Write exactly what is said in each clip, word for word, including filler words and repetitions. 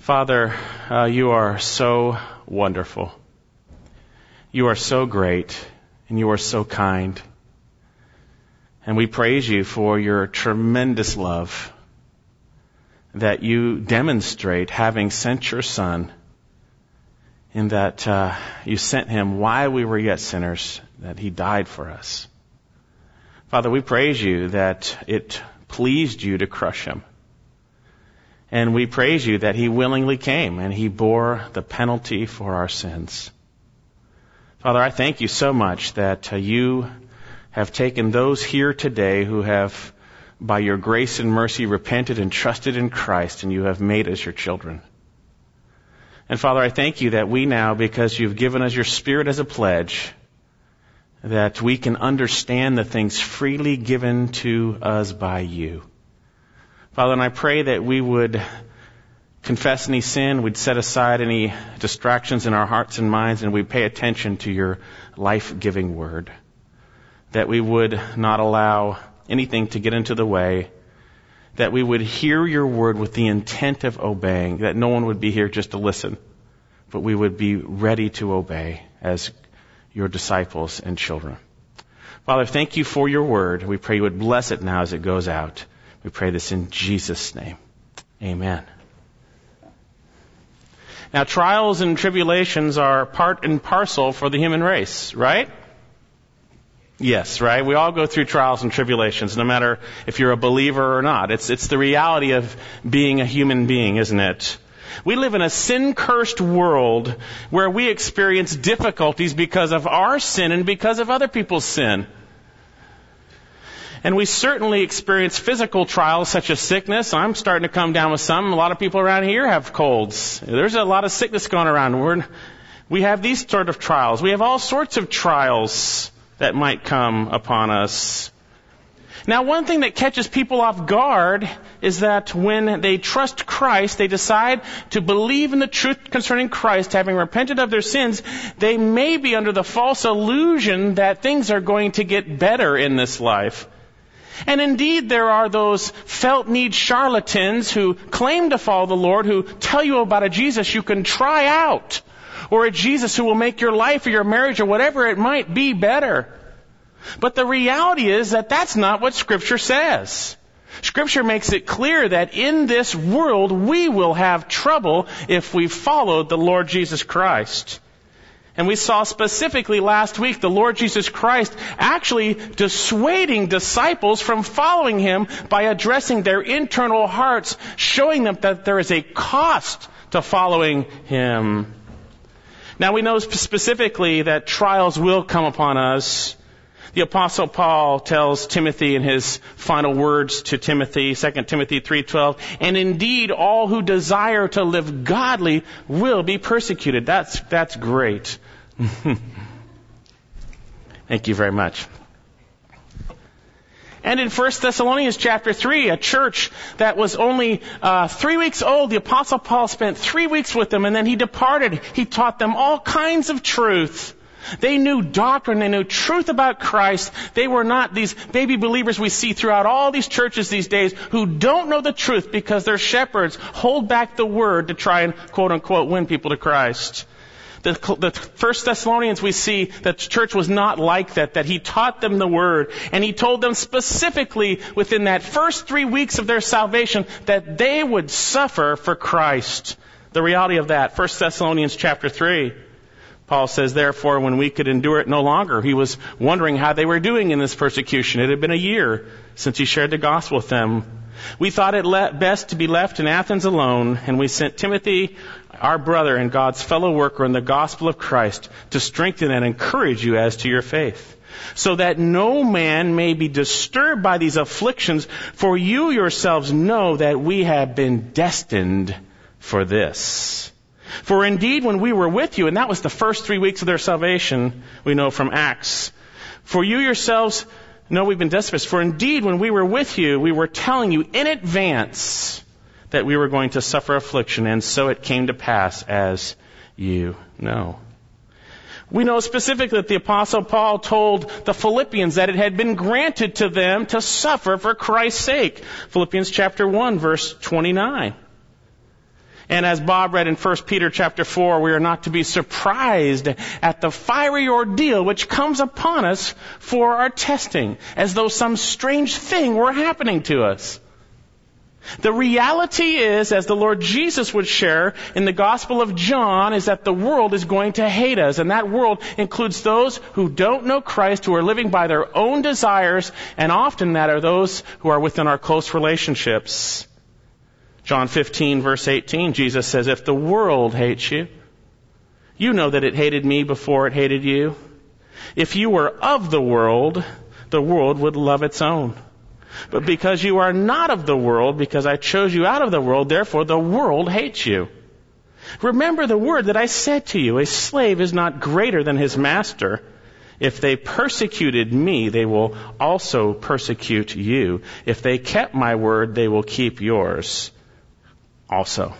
Father, uh, you are so wonderful. You are so great, and you are so kind. And we praise you for your tremendous love that you demonstrate, having sent your Son, in that uh, you sent him while we were yet sinners, that he died for us. Father, we praise you that it pleased you to crush him. And we praise you that he willingly came and he bore the penalty for our sins. Father, I thank you so much that uh, you have taken those here today who have, by your grace and mercy, repented and trusted in Christ, and you have made us your children. And Father, I thank you that we now, because you've given us your Spirit as a pledge, that we can understand the things freely given to us by you. Father, and I pray that we would confess any sin, we'd set aside any distractions in our hearts and minds, and we'd pay attention to your life-giving word. That we would not allow anything to get into the way. That we would hear your word with the intent of obeying. That no one would be here just to listen, but we would be ready to obey as your disciples and children. Father, thank you for your word. We pray you would bless it now as it goes out. We pray this in Jesus' name. Amen. Now, trials and tribulations are part and parcel for the human race, right? Yes, right? We all go through trials and tribulations, no matter if you're a believer or not. It's, it's the reality of being a human being, isn't it? We live in a sin-cursed world where we experience difficulties because of our sin and because of other people's sin. And we certainly experience physical trials such as sickness. I'm starting to come down with some. A lot of people around here have colds. There's a lot of sickness going around. We're, we have these sort of trials. We have all sorts of trials that might come upon us. Now, one thing that catches people off guard is that when they trust Christ, they decide to believe in the truth concerning Christ, having repented of their sins, they may be under the false illusion that things are going to get better in this life. And indeed, there are those felt need charlatans who claim to follow the Lord, who tell you about a Jesus you can try out, or a Jesus who will make your life or your marriage or whatever it might be better. But the reality is that that's not what Scripture says. Scripture makes it clear that in this world we will have trouble if we followed the Lord Jesus Christ. And we saw specifically last week the Lord Jesus Christ actually dissuading disciples from following him by addressing their internal hearts, showing them that there is a cost to following him. Now, we know specifically that trials will come upon us. The Apostle Paul tells Timothy in his final words to Timothy, Second Timothy three twelve, and indeed all who desire to live godly will be persecuted. That's, that's great. Thank you very much. And in First Thessalonians chapter three, a church that was only uh, three weeks old, the Apostle Paul spent three weeks with them, and then he departed. He taught them all kinds of truth. They knew doctrine. They knew truth about Christ. They were not these baby believers we see throughout all these churches these days who don't know the truth because their shepherds hold back the word to try and, quote unquote, win people to Christ. The, the First Thessalonians, we see that the church was not like that, that he taught them the word, and he told them specifically within that first three weeks of their salvation that they would suffer for Christ. The reality of that, First Thessalonians chapter three. Paul says, therefore, when we could endure it no longer, he was wondering how they were doing in this persecution. It had been a year since he shared the gospel with them. We thought it le- best to be left in Athens alone, and we sent Timothy, our brother and God's fellow worker in the gospel of Christ, to strengthen and encourage you as to your faith, so that no man may be disturbed by these afflictions, for you yourselves know that we have been destined for this. For indeed, when we were with you, and that was the first three weeks of their salvation, we know from Acts, for you yourselves know we've been destined. For indeed, when we were with you, we were telling you in advance that we were going to suffer affliction, and so it came to pass as you know. We know specifically that the Apostle Paul told the Philippians that it had been granted to them to suffer for Christ's sake. Philippians chapter one, verse twenty-nine. And as Bob read in First Peter chapter four, we are not to be surprised at the fiery ordeal which comes upon us for our testing, as though some strange thing were happening to us. The reality is, as the Lord Jesus would share in the Gospel of John, is that the world is going to hate us. And that world includes those who don't know Christ, who are living by their own desires, and often that are those who are within our close relationships. John fifteen, verse eighteen, Jesus says, if the world hates you, you know that it hated me before it hated you. If you were of the world, the world would love its own. But because you are not of the world, because I chose you out of the world, therefore the world hates you. Remember the word that I said to you, a slave is not greater than his master. If they persecuted me, they will also persecute you. If they kept my word, they will keep yours also.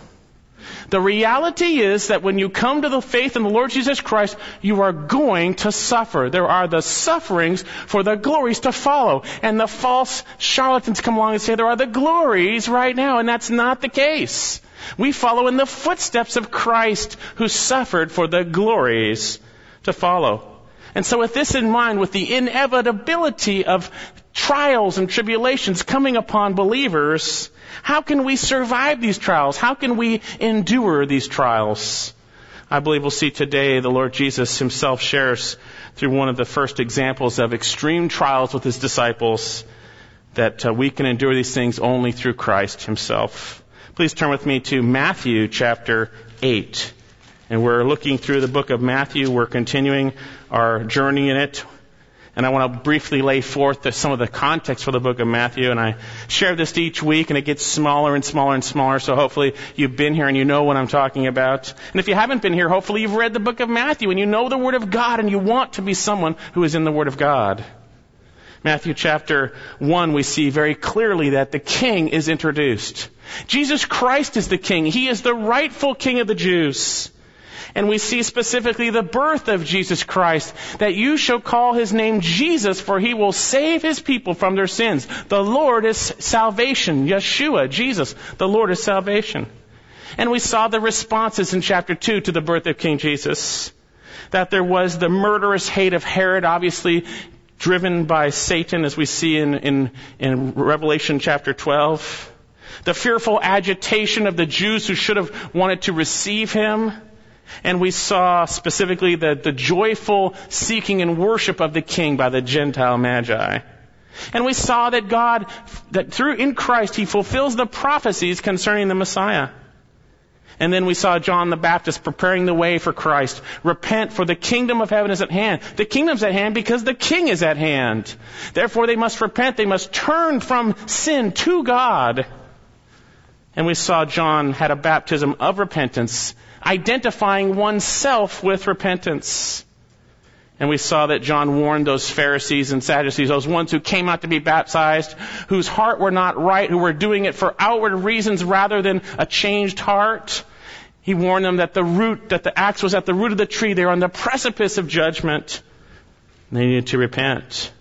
The reality is that when you come to the faith in the Lord Jesus Christ, you are going to suffer. There are the sufferings for the glories to follow. And the false charlatans come along and say there are the glories right now, and that's not the case. We follow in the footsteps of Christ, who suffered for the glories to follow. And so with this in mind, with the inevitability of trials and tribulations coming upon believers, how can we survive these trials? How can we endure these trials? I believe we'll see today the Lord Jesus himself shares through one of the first examples of extreme trials with his disciples that uh, we can endure these things only through Christ himself. Please turn with me to Matthew chapter eight. And we're looking through the book of Matthew. We're continuing our journey in it. And I want to briefly lay forth the, some of the context for the book of Matthew. And I share this each week, and it gets smaller and smaller and smaller. So hopefully you've been here and you know what I'm talking about. And if you haven't been here, hopefully you've read the book of Matthew and you know the Word of God and you want to be someone who is in the Word of God. Matthew chapter one, we see very clearly that the King is introduced. Jesus Christ is the King. He is the rightful King of the Jews. And we see specifically the birth of Jesus Christ, that you shall call his name Jesus, for he will save his people from their sins. The Lord is salvation. Yeshua, Jesus, the Lord is salvation. And we saw the responses in chapter two to the birth of King Jesus. That there was the murderous hate of Herod, obviously driven by Satan, as we see in, in, in Revelation chapter twelve. The fearful agitation of the Jews who should have wanted to receive him. And we saw specifically the, the joyful seeking and worship of the King by the Gentile Magi. And we saw that God, that through in Christ, he fulfills the prophecies concerning the Messiah. And then we saw John the Baptist preparing the way for Christ. Repent, for the kingdom of heaven is at hand. The kingdom's at hand because the King is at hand. Therefore they must repent. They must turn from sin to God. And we saw John had a baptism of repentance, identifying oneself with repentance. And we saw that John warned those Pharisees and Sadducees, those ones who came out to be baptized, whose heart were not right, who were doing it for outward reasons rather than a changed heart. He warned them that the root, that the axe was at the root of the tree. They were on the precipice of judgment. They needed to repent.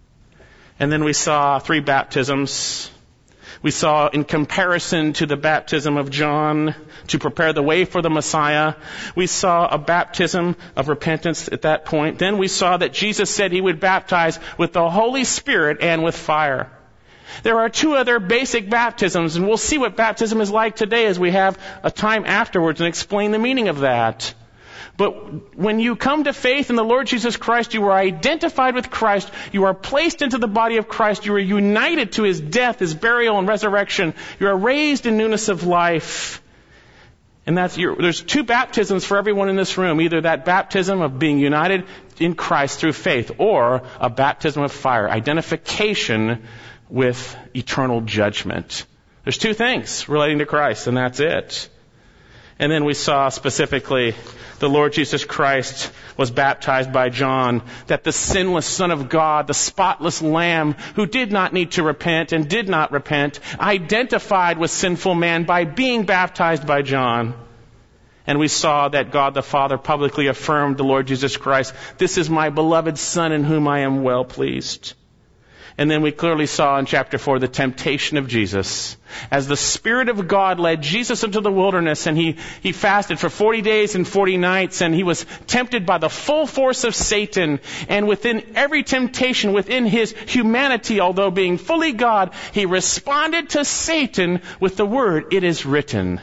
And then we saw three baptisms. We saw in comparison to the baptism of John to prepare the way for the Messiah, we saw a baptism of repentance at that point. Then we saw that Jesus said he would baptize with the Holy Spirit and with fire. There are two other basic baptisms, and we'll see what baptism is like today as we have a time afterwards and explain the meaning of that. But when you come to faith in the Lord Jesus Christ, you are identified with Christ. You are placed into the body of Christ. You are united to his death, his burial, and resurrection. You are raised in newness of life. And that's your, there's two baptisms for everyone in this room. Either that baptism of being united in Christ through faith, or a baptism of fire, identification with eternal judgment. There's two things relating to Christ, and that's it. And then we saw specifically the Lord Jesus Christ was baptized by John, that the sinless Son of God, the spotless Lamb who did not need to repent and did not repent, identified with sinful man by being baptized by John. And we saw that God the Father publicly affirmed the Lord Jesus Christ, this is my beloved Son in whom I am well pleased. And then we clearly saw in chapter four the temptation of Jesus. As the Spirit of God led Jesus into the wilderness, and he, he fasted for forty days and forty nights, and he was tempted by the full force of Satan. And within every temptation, within his humanity, although being fully God, he responded to Satan with the word, "It is written."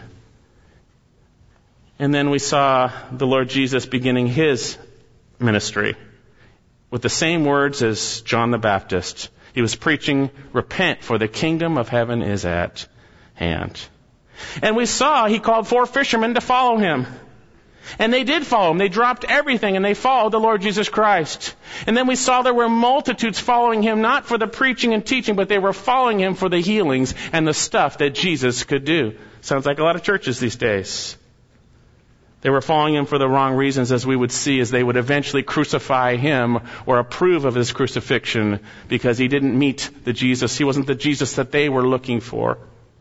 And then we saw the Lord Jesus beginning his ministry with the same words as John the Baptist. He was preaching, "Repent, for the kingdom of heaven is at hand." And we saw he called four fishermen to follow him. And they did follow him. They dropped everything and they followed the Lord Jesus Christ. And then we saw there were multitudes following him, not for the preaching and teaching, but they were following him for the healings and the stuff that Jesus could do. Sounds like a lot of churches these days. They were following him for the wrong reasons, as we would see, as they would eventually crucify him or approve of his crucifixion because he didn't meet the Jesus. He wasn't the Jesus that they were looking for.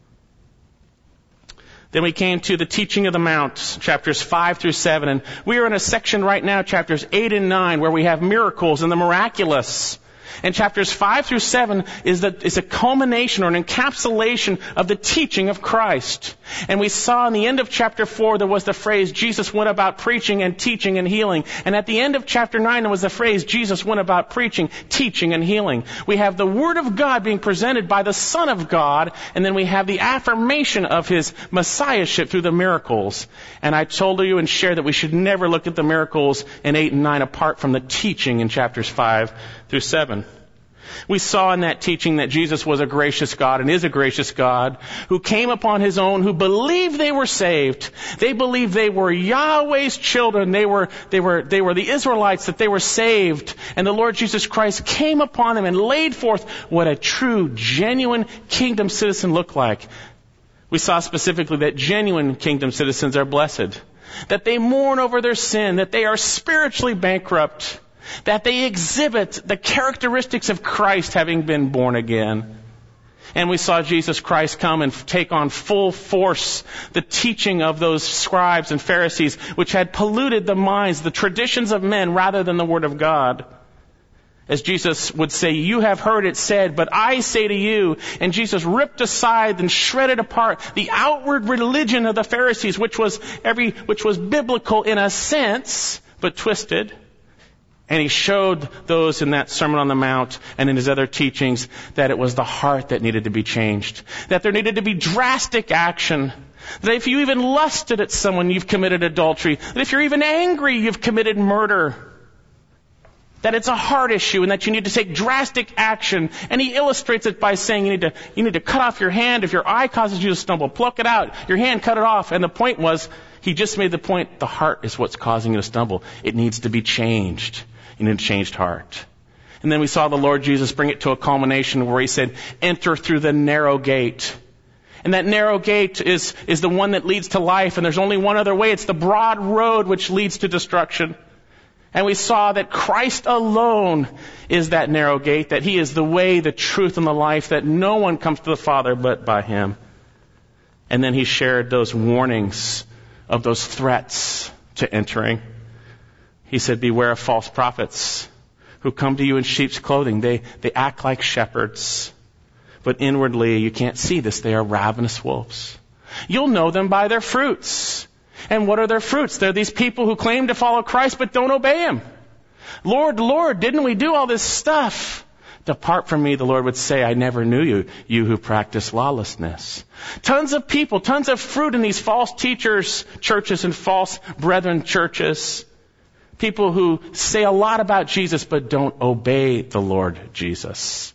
Then we came to the teaching of the Mount, chapters five through seven. And we are in a section right now, chapters eight and nine, where we have miracles and the miraculous. And chapters five through seven is, the, is a culmination or an encapsulation of the teaching of Christ. And we saw in the end of chapter four there was the phrase, Jesus went about preaching and teaching and healing. And at the end of chapter nine there was the phrase, Jesus went about preaching, teaching, and healing. We have the Word of God being presented by the Son of God, and then we have the affirmation of his messiahship through the miracles. And I told you and shared that we should never look at the miracles in eight and nine apart from the teaching in chapters five through seven. We saw in that teaching that Jesus was a gracious God and is a gracious God who came upon his own who believed they were saved. They believed they were Yahweh's children. They were, they were, they were the Israelites, that they were saved. And the Lord Jesus Christ came upon them and laid forth what a true, genuine kingdom citizen looked like. We saw specifically that genuine kingdom citizens are blessed, that they mourn over their sin, that they are spiritually bankrupt, that they exhibit the characteristics of Christ having been born again. And we saw Jesus Christ come and take on full force the teaching of those scribes and Pharisees, which had polluted the minds, the traditions of men, rather than the Word of God. As Jesus would say, "You have heard it said, but I say to you." And Jesus ripped aside and shredded apart the outward religion of the Pharisees, which was every, which was biblical in a sense, but twisted. And he showed those in that Sermon on the Mount and in his other teachings that it was the heart that needed to be changed. That there needed to be drastic action. That if you even lusted at someone, you've committed adultery. That if you're even angry, you've committed murder. That it's a heart issue and that you need to take drastic action. And he illustrates it by saying you need to, you need to cut off your hand. If your eye causes you to stumble, pluck it out. Your hand, cut it off. And the point was, he just made the point, the heart is what's causing you to stumble. It needs to be changed. You need a changed heart. And then we saw the Lord Jesus bring it to a culmination where he said, "Enter through the narrow gate." And that narrow gate is, is the one that leads to life. And there's only one other way. It's the broad road which leads to destruction. And we saw that Christ alone is that narrow gate, that he is the way, the truth, and the life, that no one comes to the Father but by him. And then he shared those warnings of those threats to entering. He said, "Beware of false prophets who come to you in sheep's clothing. They, they act like shepherds, but inwardly you can't see this. They are ravenous wolves. You'll know them by their fruits." And what are their fruits? They're these people who claim to follow Christ but don't obey him. "Lord, Lord, didn't we do all this stuff?" "Depart from me," the Lord would say, "I never knew you, you who practice lawlessness." Tons of people, tons of fruit in these false teachers, churches, and false brethren churches. People who say a lot about Jesus but don't obey the Lord Jesus.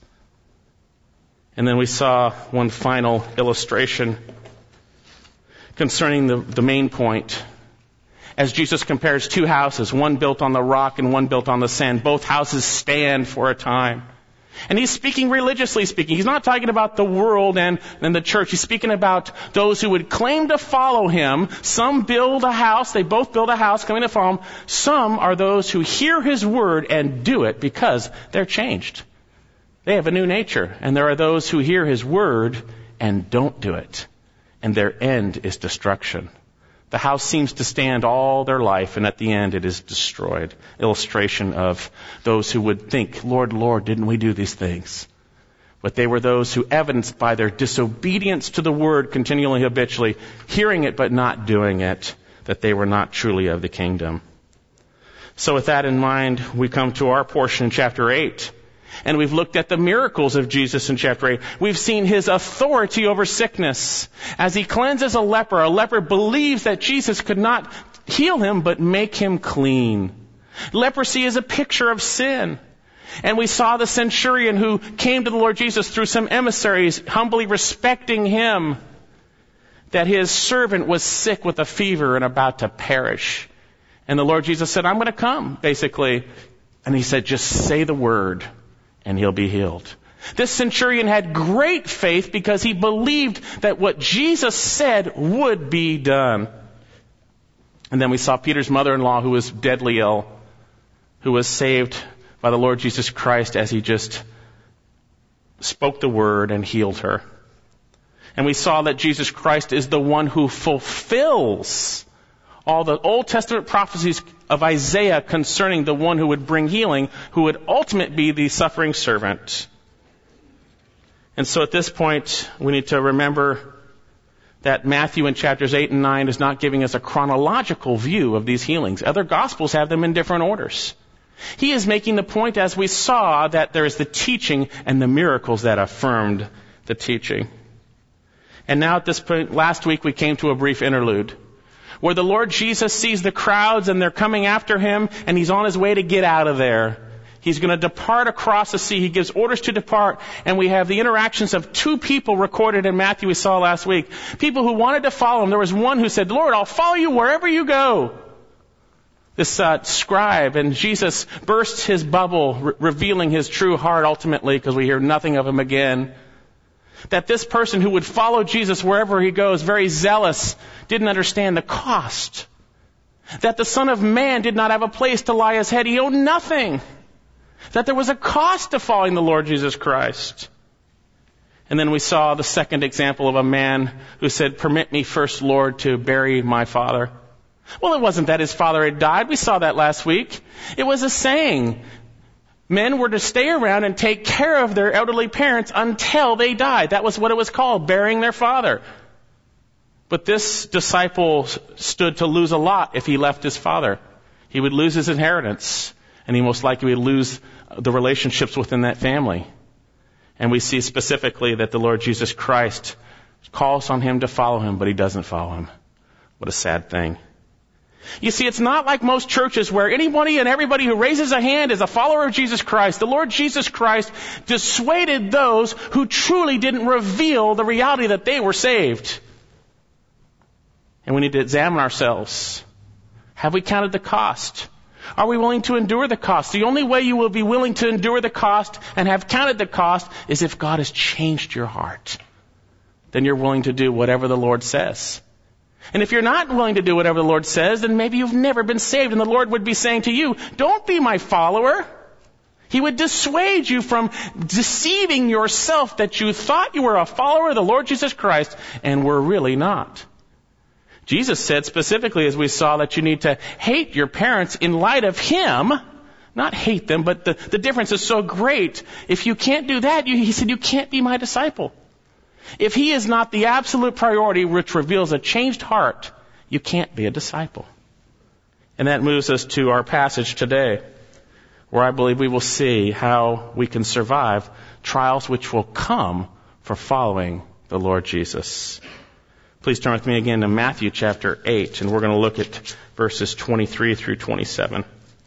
And then we saw one final illustration concerning the, the main point. As Jesus compares two houses, one built on the rock and one built on the sand. Both houses stand for a time. And he's speaking religiously speaking. He's not talking about the world and, and the church. He's speaking about those who would claim to follow him. Some build a house. They both build a house claiming to follow him. Some are those who hear his word and do it because they're changed. They have a new nature. And there are those who hear his word and don't do it. And their end is destruction. The house seems to stand all their life, and at the end it is destroyed. Illustration of those who would think, "Lord, Lord, didn't we do these things?" But they were those who evidenced by their disobedience to the word continually, habitually, hearing it but not doing it, that they were not truly of the kingdom. So with that in mind, we come to our portion in chapter eight. And we've looked at the miracles of Jesus in chapter eight. We've seen his authority over sickness. As he cleanses a leper, a leper believes that Jesus could not heal him but make him clean. Leprosy is a picture of sin. And we saw the centurion who came to the Lord Jesus through some emissaries, humbly respecting him, that his servant was sick with a fever and about to perish. And the Lord Jesus said, I'm going to come, basically. And he said, just say the word and he'll be healed. This centurion had great faith because he believed that what Jesus said would be done. And then we saw Peter's mother-in-law, who was deadly ill, who was saved by the Lord Jesus Christ as he just spoke the word and healed her. And we saw that Jesus Christ is the one who fulfills all the Old Testament prophecies of Isaiah concerning the one who would bring healing, who would ultimately be the suffering servant. And so at this point, we need to remember that Matthew in chapters eight and nine is not giving us a chronological view of these healings. Other Gospels have them in different orders. He is making the point, as we saw, that there is the teaching and the miracles that affirmed the teaching. And now at this point, last week we came to a brief interlude where the Lord Jesus sees the crowds and they're coming after him and he's on his way to get out of there. He's going to depart across the sea. He gives orders to depart, and we have the interactions of two people recorded in Matthew we saw last week. People who wanted to follow him. There was one who said, Lord, I'll follow you wherever you go. This uh, scribe, and Jesus bursts his bubble, re- revealing his true heart ultimately, because we hear nothing of him again. That this person who would follow Jesus wherever he goes, very zealous, didn't understand the cost. That the Son of Man did not have a place to lie his head. He owned nothing. That there was a cost to following the Lord Jesus Christ. And then we saw the second example of a man who said, permit me first, Lord, to bury my father. Well, it wasn't that his father had died. We saw that last week. It was a saying. Men were to stay around and take care of their elderly parents until they died. That was what it was called, burying their father. But this disciple stood to lose a lot if he left his father. He would lose his inheritance, and he most likely would lose the relationships within that family. And we see specifically that the Lord Jesus Christ calls on him to follow him, but he doesn't follow him. What a sad thing. You see, it's not like most churches where anybody and everybody who raises a hand is a follower of Jesus Christ. The Lord Jesus Christ dissuaded those who truly didn't reveal the reality that they were saved. And we need to examine ourselves. Have we counted the cost? Are we willing to endure the cost? The only way you will be willing to endure the cost and have counted the cost is if God has changed your heart. Then you're willing to do whatever the Lord says. And if you're not willing to do whatever the Lord says, then maybe you've never been saved. And the Lord would be saying to you, don't be my follower. He would dissuade you from deceiving yourself that you thought you were a follower of the Lord Jesus Christ and were really not. Jesus said specifically, as we saw, that you need to hate your parents in light of Him. Not hate them, but the, the difference is so great. If you can't do that, you, He said, you can't be my disciple. If He is not the absolute priority which reveals a changed heart, you can't be a disciple. And that moves us to our passage today, where I believe we will see how we can survive trials which will come for following the Lord Jesus. Please turn with me again to Matthew chapter eight, and we're going to look at verses twenty-three through twenty-seven.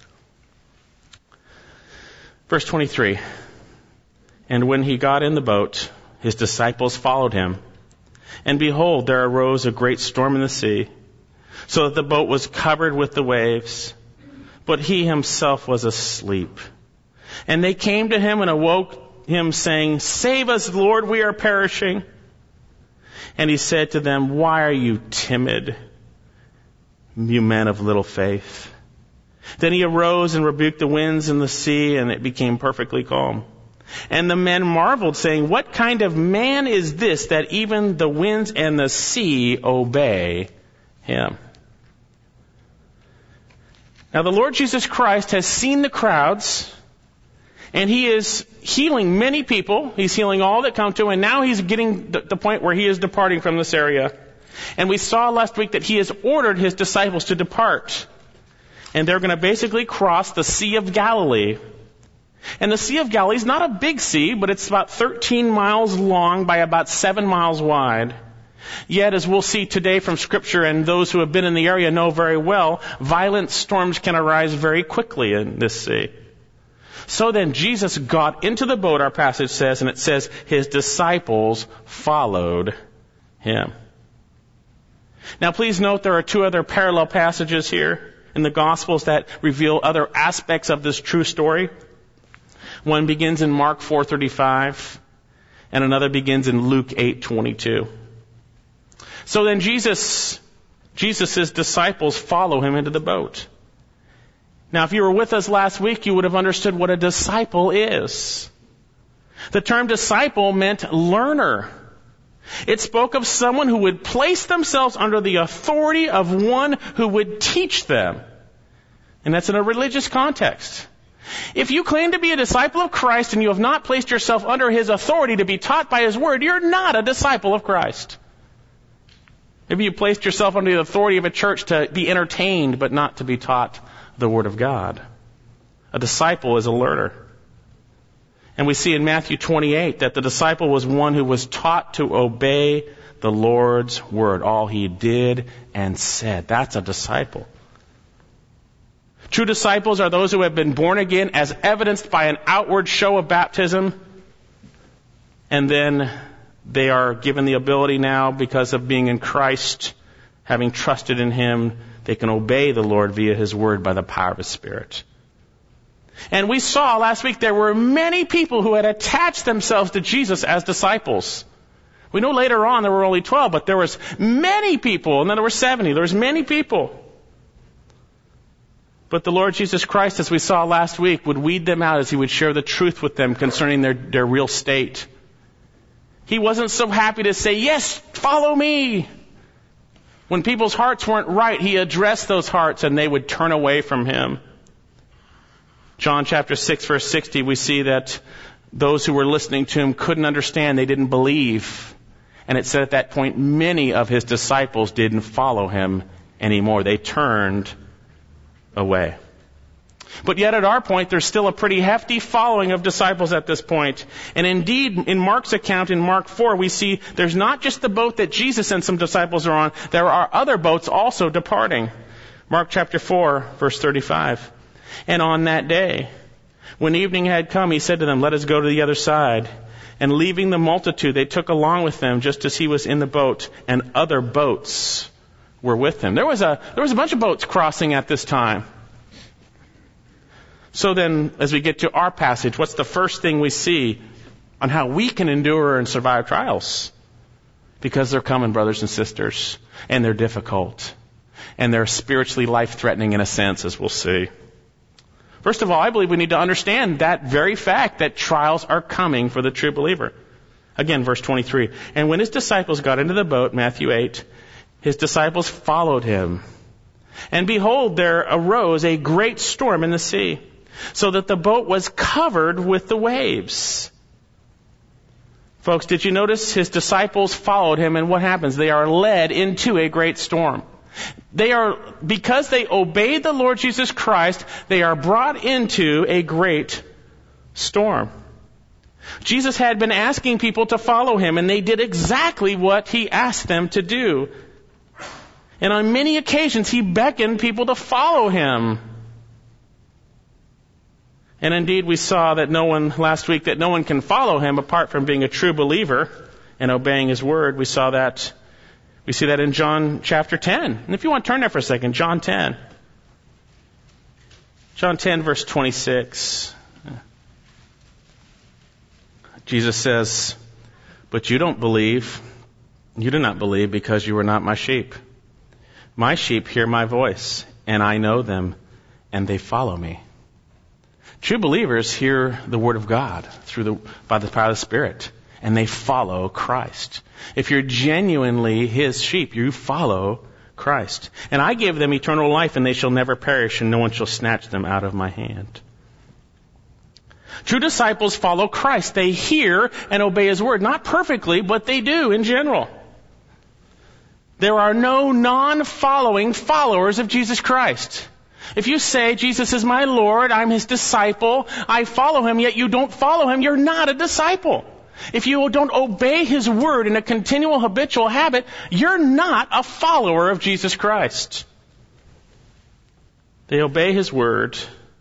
Verse twenty-three, and when he got in the boat, his disciples followed him. And behold, there arose a great storm in the sea, so that the boat was covered with the waves, but he himself was asleep. And they came to him and awoke him, saying, Save us, Lord, we are perishing. And he said to them, Why are you timid, you men of little faith? Then he arose and rebuked the winds and the sea, and it became perfectly calm. And the men marveled, saying, What kind of man is this, that even the winds and the sea obey him? Now the Lord Jesus Christ has seen the crowds, And he is healing many people. He's healing all that come to him. And now he's getting to the point where he is departing from this area. And we saw last week that he has ordered his disciples to depart. And they're going to basically cross the Sea of Galilee. And the Sea of Galilee is not a big sea, but it's about thirteen miles long by about seven miles wide. Yet, as we'll see today from Scripture, and those who have been in the area know very well, violent storms can arise very quickly in this sea. So then Jesus got into the boat, our passage says, and it says his disciples followed him. Now please note there are two other parallel passages here in the Gospels that reveal other aspects of this true story. One begins in Mark four thirty-five, and another begins in Luke eight twenty-two. So then Jesus, Jesus' disciples follow him into the boat. Now if you were with us last week, you would have understood what a disciple is. The term disciple meant learner. It spoke of someone who would place themselves under the authority of one who would teach them. And that's in a religious context. If you claim to be a disciple of Christ and you have not placed yourself under his authority to be taught by his word, you're not a disciple of Christ. Maybe you placed yourself under the authority of a church to be entertained but not to be taught the word of God. A disciple is a learner. And we see in Matthew twenty-eight that the disciple was one who was taught to obey the Lord's word, all he did and said. That's a disciple. True disciples are those who have been born again as evidenced by an outward show of baptism. And then they are given the ability now, because of being in Christ, having trusted in him, they can obey the Lord via his word by the power of his Spirit. And we saw last week there were many people who had attached themselves to Jesus as disciples. We know later on there were only twelve, but there was many people, and then there were seventy. There was many people. But the Lord Jesus Christ, as we saw last week, would weed them out as he would share the truth with them concerning their, their real state. He wasn't so happy to say, yes, follow me. When people's hearts weren't right, he addressed those hearts and they would turn away from him. John chapter six, verse sixty, we see that those who were listening to him couldn't understand. They didn't believe. And it said at that point, many of his disciples didn't follow him anymore. They turned away. But yet at our point, there's still a pretty hefty following of disciples at this point. And indeed, in Mark's account, in Mark four, we see there's not just the boat that Jesus and some disciples are on. There are other boats also departing. Mark chapter four, verse thirty-five. And on that day, when evening had come, he said to them, let us go to the other side. And leaving the multitude, they took along with them, just as he was in the boat, and other boats were with him. There was a, there was a bunch of boats crossing at this time. So then, as we get to our passage, what's the first thing we see on how we can endure and survive trials? Because they're coming, brothers and sisters, and they're difficult, and they're spiritually life-threatening in a sense, as we'll see. First of all, I believe we need to understand that very fact that trials are coming for the true believer. Again, verse twenty-three. And when his disciples got into the boat, Matthew eight, his disciples followed him. And behold, there arose a great storm in the sea, so that the boat was covered with the waves. Folks, did you notice his disciples followed him, and what happens? They are led into a great storm. They are, because they obeyed the Lord Jesus Christ, they are brought into a great storm. Jesus had been asking people to follow him, and they did exactly what he asked them to do. And on many occasions, he beckoned people to follow him. And indeed, we saw that no one, last week, that no one can follow him apart from being a true believer and obeying his word. We saw that, we see that in John chapter ten. And if you want to turn there for a second, John ten. John ten, verse twenty-six. Jesus says, but you don't believe, you do not believe because you are not my sheep. My sheep hear my voice, and I know them, and they follow me. True believers hear the word of God through the, by the power of the Spirit, and they follow Christ. If you're genuinely his sheep, you follow Christ. And I give them eternal life, and they shall never perish, and no one shall snatch them out of my hand. True disciples follow Christ. They hear and obey His word. Not perfectly, but they do in general. There are no non-following followers of Jesus Christ. If you say, Jesus is my Lord, I'm His disciple, I follow Him, yet you don't follow Him, you're not a disciple. If you don't obey His word in a continual habitual habit, you're not a follower of Jesus Christ. They obey His word.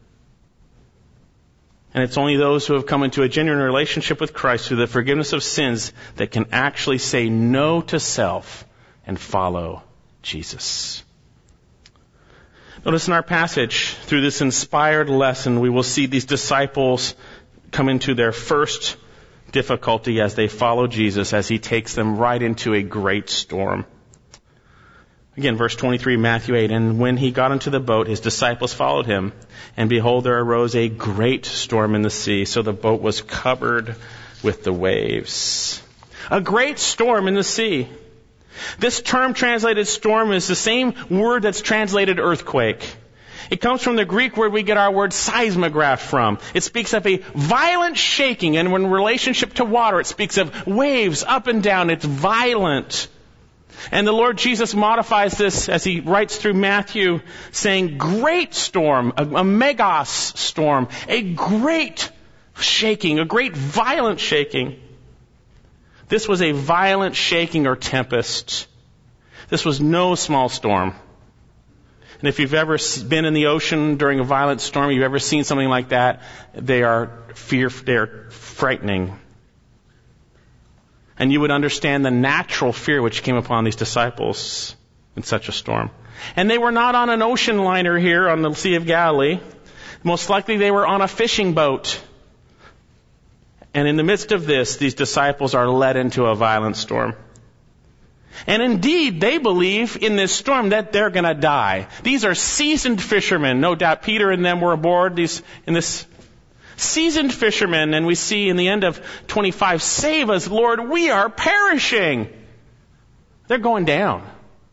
And it's only those who have come into a genuine relationship with Christ through the forgiveness of sins that can actually say no to self and follow Jesus. Notice in our passage, through this inspired lesson, we will see these disciples come into their first difficulty as they follow Jesus, as He takes them right into a great storm. Again, verse twenty-three, Matthew eight, and when He got into the boat, His disciples followed Him, and behold, there arose a great storm in the sea, so the boat was covered with the waves. A great storm in the sea. This term translated storm is the same word that's translated earthquake. It comes from the Greek word we get our word seismograph from. It speaks of a violent shaking, and in relationship to water, it speaks of waves up and down. It's violent. And the Lord Jesus modifies this as He writes through Matthew, saying great storm, a, a megos storm, a great shaking, a great violent shaking. This was a violent shaking or tempest. This was no small storm. And if you've ever been in the ocean during a violent storm, you've ever seen something like that, they are fear, they're frightening. And you would understand the natural fear which came upon these disciples in such a storm. And they were not on an ocean liner here on the Sea of Galilee. Most likely they were on a fishing boat. And in the midst of this, these disciples are led into a violent storm. And indeed, they believe in this storm that they're going to die. These are seasoned fishermen. No doubt Peter and them were aboard these in this seasoned fishermen, and we see in the end of twenty-five, save us, Lord, we are perishing. They're going down.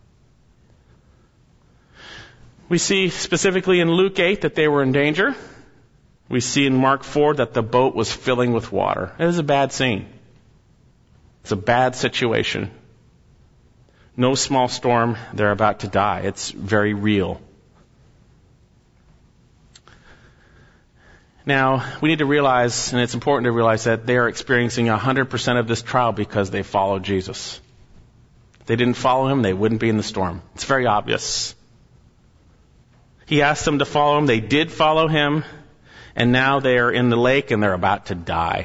We see specifically in Luke eight that they were in danger. We see in Mark four that the boat was filling with water. It is a bad scene. It's a bad situation. No small storm. They're about to die. It's very real. Now, we need to realize, and it's important to realize, that they are experiencing one hundred percent of this trial because they followed Jesus. If they didn't follow Him, they wouldn't be in the storm. It's very obvious. He asked them to follow Him. They did follow Him. And now they are in the lake and they're about to die.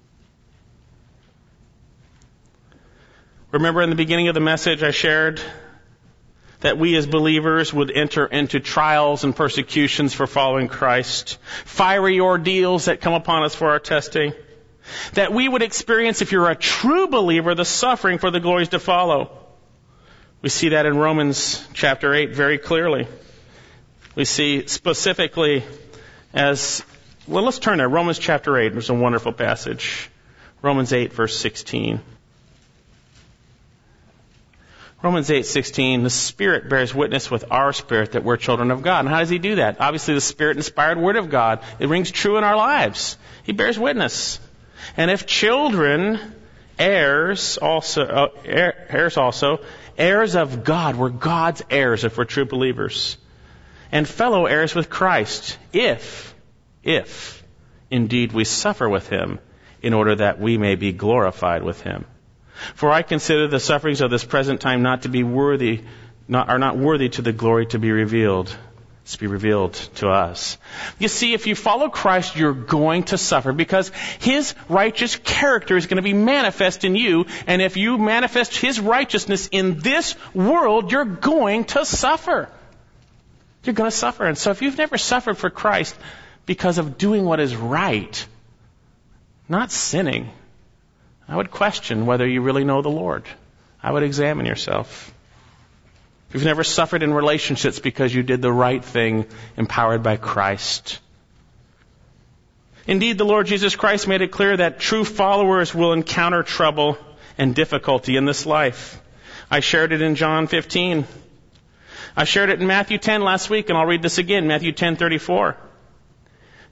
Remember in the beginning of the message I shared that we as believers would enter into trials and persecutions for following Christ, fiery ordeals that come upon us for our testing, that we would experience, if you're a true believer, the suffering for the glories to follow. We see that in Romans chapter eight very clearly. We see specifically as, well, let's turn there. Romans chapter eight. There's a wonderful passage. Romans eight, verse sixteen. Romans eight sixteen, the Spirit bears witness with our spirit that we're children of God. And how does He do that? Obviously, the Spirit-inspired Word of God, it rings true in our lives. He bears witness. And if children, heirs also, uh, heirs also, heirs of God, we're God's heirs if we're true believers. And fellow heirs with Christ, if, if, indeed we suffer with Him, in order that we may be glorified with Him. For I consider the sufferings of this present time not to be worthy, not, are not worthy to the glory to be revealed, to be revealed to us. You see, if you follow Christ, you're going to suffer because His righteous character is going to be manifest in you. And if you manifest His righteousness in this world, you're going to suffer. You're going to suffer. And so if you've never suffered for Christ because of doing what is right, not sinning, I would question whether you really know the Lord. I would examine yourself. If you've never suffered in relationships because you did the right thing, empowered by Christ. Indeed, the Lord Jesus Christ made it clear that true followers will encounter trouble and difficulty in this life. I shared it in John fifteen. I shared it in Matthew ten last week, and I'll read this again, Matthew ten thirty-four.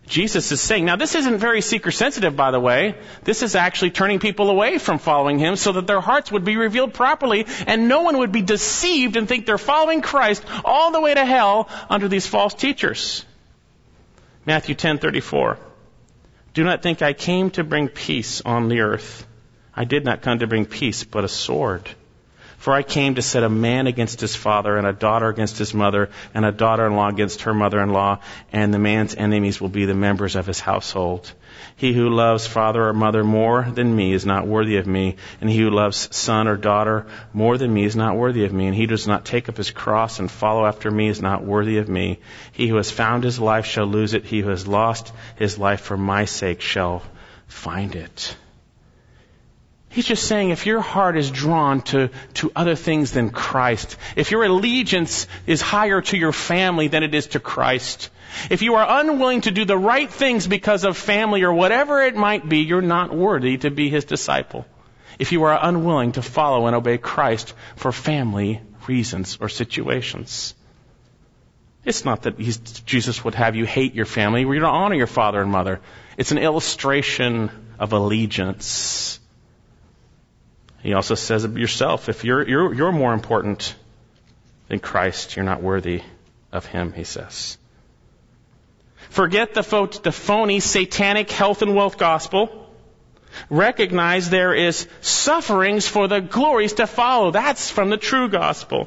Jesus is saying, now this isn't very seeker sensitive, by the way. This is actually turning people away from following him so that their hearts would be revealed properly and no one would be deceived and think they're following Christ all the way to hell under these false teachers. Matthew ten thirty-four. Do not think I came to bring peace on the earth. I did not come to bring peace, but a sword. For I came to set a man against his father, and a daughter against his mother, and a daughter-in-law against her mother-in-law, and the man's enemies will be the members of his household. He who loves father or mother more than me is not worthy of me, and he who loves son or daughter more than me is not worthy of me, and he who does not take up his cross and follow after me is not worthy of me. He who has found his life shall lose it. He who has lost his life for my sake shall find it. He's just saying if your heart is drawn to, to other things than Christ, if your allegiance is higher to your family than it is to Christ, if you are unwilling to do the right things because of family or whatever it might be, you're not worthy to be his disciple. If you are unwilling to follow and obey Christ for family reasons or situations. It's not that he's, Jesus would have you hate your family. You're to honor your father and mother. It's an illustration of allegiance. He also says of yourself, if you're, you're, you're more important than Christ, you're not worthy of him, he says. Forget the, pho- the phony satanic health and wealth gospel. Recognize there is sufferings for the glories to follow. That's from the true gospel.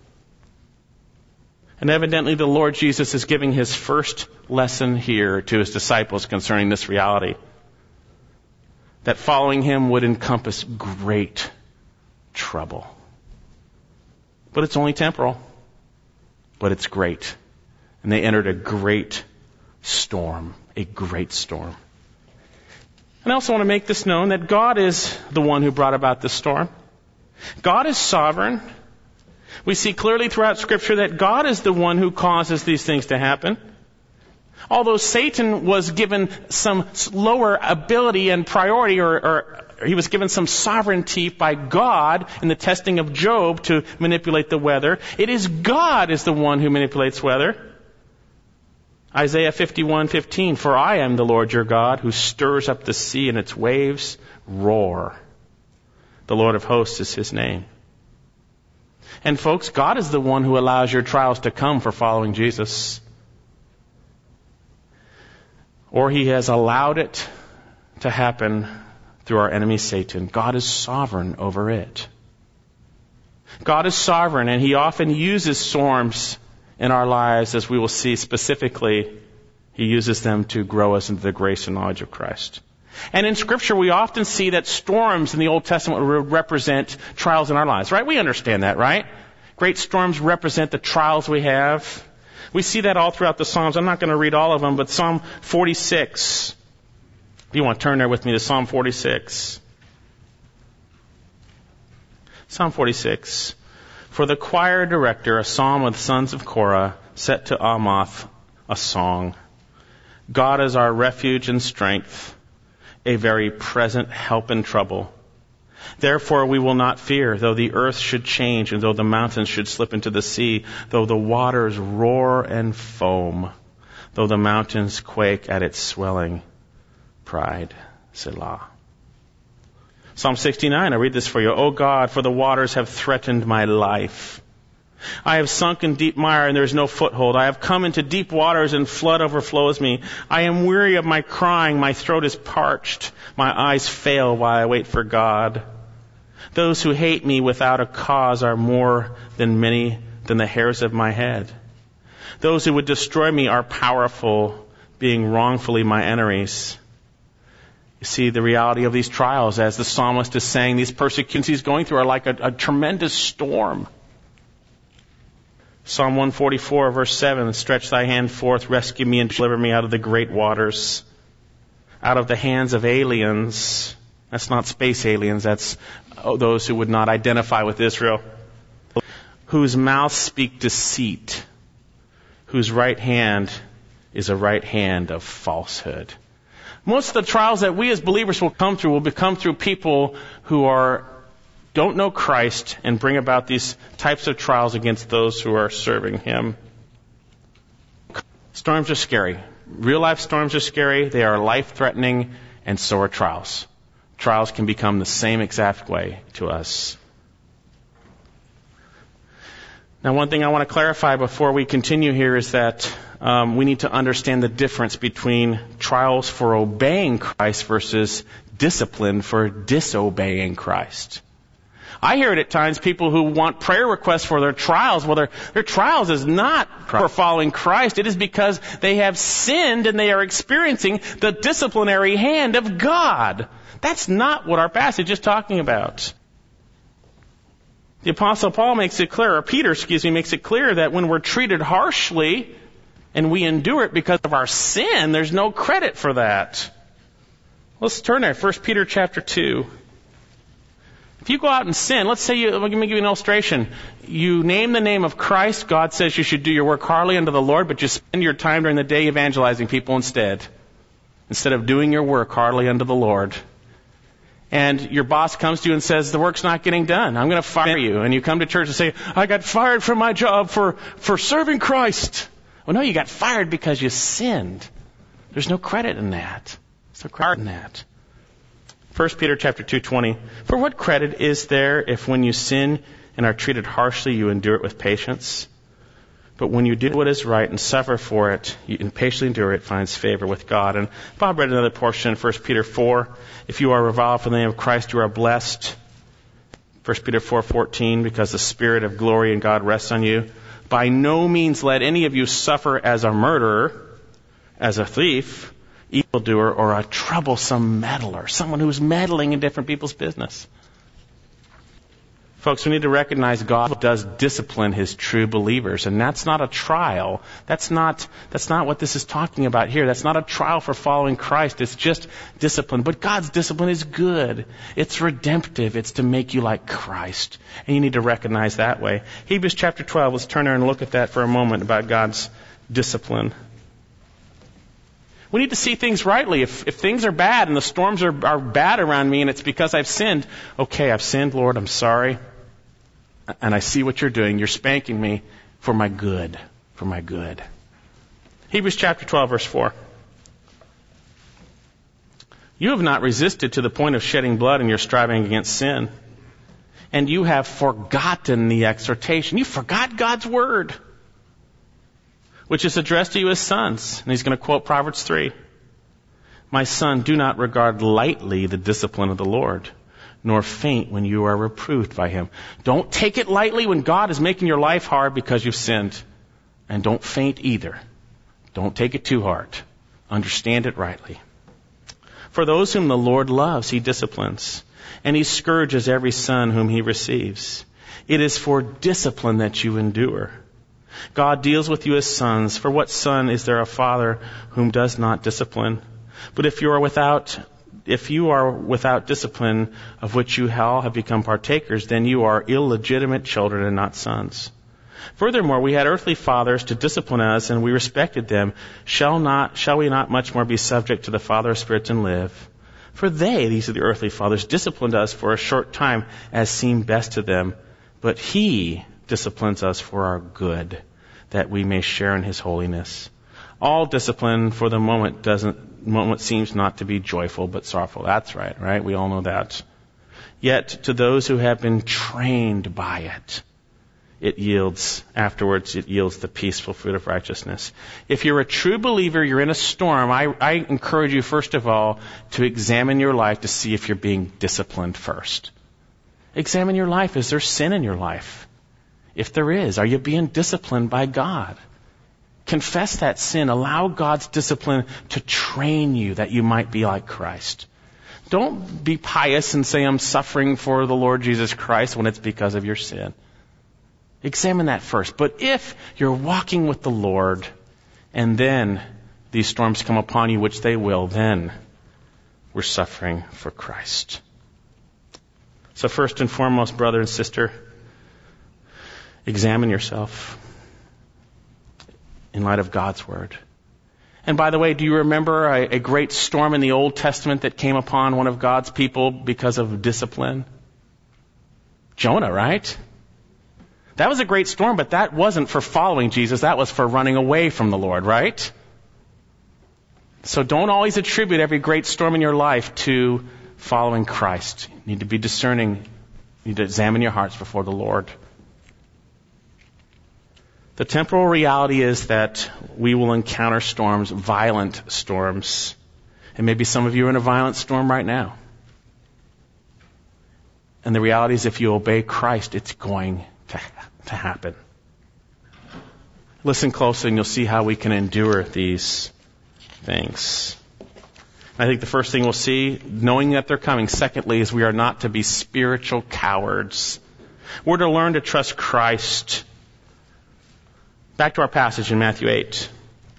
And evidently the Lord Jesus is giving his first lesson here to his disciples concerning this reality. That following him would encompass great trouble. But it's only temporal. But it's great. And they entered a great storm. A great storm. And I also want to make this known that God is the one who brought about this storm. God is sovereign. We see clearly throughout Scripture that God is the one who causes these things to happen. Although Satan was given some lower ability and priority, or, or he was given some sovereignty by God in the testing of Job to manipulate the weather, it is God is the one who manipulates weather. Isaiah fifty-one fifteen, for I am the Lord your God who stirs up the sea and its waves roar. The Lord of hosts is his name. And folks, God is the one who allows your trials to come for following Jesus. Or he has allowed it to happen through our enemy Satan. God is sovereign over it. God is sovereign, and he often uses storms in our lives, as we will see specifically. He uses them to grow us into the grace and knowledge of Christ. And in Scripture, we often see that storms in the Old Testament represent trials in our lives, right? We understand that, right? Great storms represent the trials we have. We see that all throughout the Psalms. I'm not going to read all of them, but Psalm forty-six. If you want to turn there with me to Psalm forty-six. Psalm forty-six. For the choir director, a psalm of the sons of Korah, set to Amoth, a song. God is our refuge and strength, a very present help in trouble. Therefore we will not fear, though the earth should change, and though the mountains should slip into the sea, though the waters roar and foam, though the mountains quake at its swelling pride. Selah. Psalm sixty-nine, I read this for you. O God, for the waters have threatened my life. I have sunk in deep mire, and there is no foothold. I have come into deep waters, and flood overflows me. I am weary of my crying. My throat is parched. My eyes fail while I wait for God. Those who hate me without a cause are more than many than the hairs of my head. Those who would destroy me are powerful, being wrongfully my enemies. You see the reality of these trials, as the psalmist is saying, these persecutions he's going through are like a, a tremendous storm. Psalm one forty-four, verse seven, stretch thy hand forth, rescue me and deliver me out of the great waters, out of the hands of aliens. That's not space aliens, that's those who would not identify with Israel, whose mouths speak deceit, whose right hand is a right hand of falsehood. Most of the trials that we as believers will come through will come through people who are don't know Christ and bring about these types of trials against those who are serving him. Storms are scary. Real life storms are scary. They are life-threatening, and so are trials. Trials can become the same exact way to us. Now, one thing I want to clarify before we continue here is that um, we need to understand the difference between trials for obeying Christ versus discipline for disobeying Christ. I hear it at times, people who want prayer requests for their trials. Well, their, their trials is not for following Christ. It is because they have sinned and they are experiencing the disciplinary hand of God. That's not what our passage is talking about. The Apostle Paul makes it clear, or Peter, excuse me, makes it clear that when we're treated harshly and we endure it because of our sin, there's no credit for that. Let's turn there. First Peter chapter two. If you go out and sin, let's say you, let me give you an illustration. You name the name of Christ. God says you should do your work heartily unto the Lord, but you spend your time during the day evangelizing people instead. Instead of doing your work heartily unto the Lord. And your boss comes to you and says, the work's not getting done. I'm going to fire you. And you come to church and say, I got fired from my job for, for serving Christ. Well, no, you got fired because you sinned. There's no credit in that. There's no credit in that. First Peter chapter two twenty. For what credit is there if when you sin and are treated harshly, you endure it with patience? But when you do what is right and suffer for it, you and patiently endure it, finds favor with God. And Bob read another portion in First Peter four. If you are reviled for the name of Christ, you are blessed. First Peter four fourteen, because the Spirit of glory and God rests on you. By no means let any of you suffer as a murderer, as a thief, evildoer, or a troublesome meddler, someone who's meddling in different people's business. Folks, we need to recognize God does discipline His true believers, and that's not a trial. That's not, that's not what this is talking about here. That's not a trial for following Christ. It's just discipline. But God's discipline is good. It's redemptive. It's to make you like Christ. And you need to recognize that way. Hebrews chapter twelve, let's turn there and look at that for a moment about God's discipline. We need to see things rightly. If, if things are bad and the storms are, are bad around me and it's because I've sinned, okay, I've sinned, Lord, I'm sorry. And I see what you're doing. You're spanking me for my good, for my good. Hebrews chapter twelve, verse four. You have not resisted to the point of shedding blood in your striving against sin. And you have forgotten the exhortation. You forgot God's word, which is addressed to you as sons. And he's going to quote Proverbs three. My son, do not regard lightly the discipline of the Lord, nor faint when you are reproved by Him. Don't take it lightly when God is making your life hard because you've sinned. And don't faint either. Don't take it too hard. Understand it rightly. For those whom the Lord loves, He disciplines, and He scourges every son whom He receives. It is for discipline that you endure. God deals with you as sons. For what son is there a father whom does not discipline? But if you are without, if you are without discipline, of which you all have become partakers, then you are illegitimate children and not sons. Furthermore, we had earthly fathers to discipline us, and we respected them. Shall not, shall we not much more be subject to the Father of spirits and live? For they, these are the earthly fathers, disciplined us for a short time as seemed best to them. But He disciplines us for our good, that we may share in His holiness. All discipline for the moment doesn't, moment seems not to be joyful but sorrowful. That's right, right? We all know that. Yet to those who have been trained by it, it yields, afterwards, it yields the peaceful fruit of righteousness. If you're a true believer, you're in a storm, I, I encourage you, first of all, to examine your life to see if you're being disciplined first. Examine your life. Is there sin in your life? If there is, are you being disciplined by God? Confess that sin. Allow God's discipline to train you that you might be like Christ. Don't be pious and say, I'm suffering for the Lord Jesus Christ when it's because of your sin. Examine that first. But if you're walking with the Lord and then these storms come upon you, which they will, then we're suffering for Christ. So first and foremost, brother and sister, examine yourself in light of God's word. And by the way, do you remember a, a great storm in the Old Testament that came upon one of God's people because of discipline? Jonah, right? That was a great storm, but that wasn't for following Jesus. That was for running away from the Lord, right? So don't always attribute every great storm in your life to following Christ. You need to be discerning. You need to examine your hearts before the Lord. The temporal reality is that we will encounter storms, violent storms. And maybe some of you are in a violent storm right now. And the reality is if you obey Christ, it's going to, to happen. Listen closely and you'll see how we can endure these things. I think the first thing we'll see, knowing that they're coming. Secondly, is we are not to be spiritual cowards. We're to learn to trust Christ. Back to our passage in Matthew eight.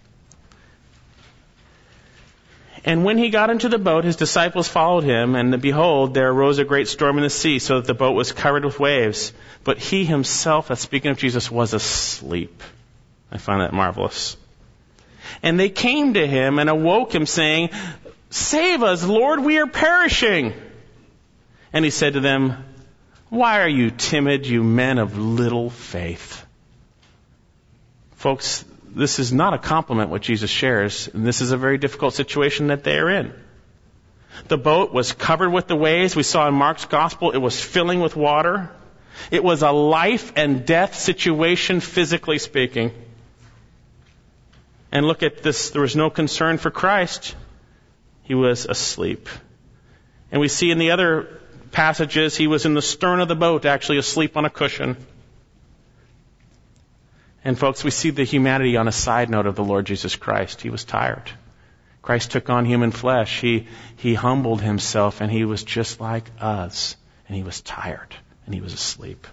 And when he got into the boat, his disciples followed him, and behold, there arose a great storm in the sea, so that the boat was covered with waves. But he himself, that's speaking of Jesus, was asleep. I find that marvelous. And they came to him and awoke him, saying, "Save us, Lord, we are perishing." And he said to them, "Why are you timid, you men of little faith?" Folks, this is not a compliment what Jesus shares, and this is a very difficult situation that they are in. The boat was covered with the waves. We saw in Mark's gospel it was filling with water. It was a life and death situation, physically speaking. And look at this, there was no concern for Christ. He was asleep. And we see in the other passages, he was in the stern of the boat, actually asleep on a cushion. And folks, we see the humanity on a side note of the Lord Jesus Christ. He was tired. Christ took on human flesh. He, he humbled himself, and he was just like us. And he was tired, and he was asleep.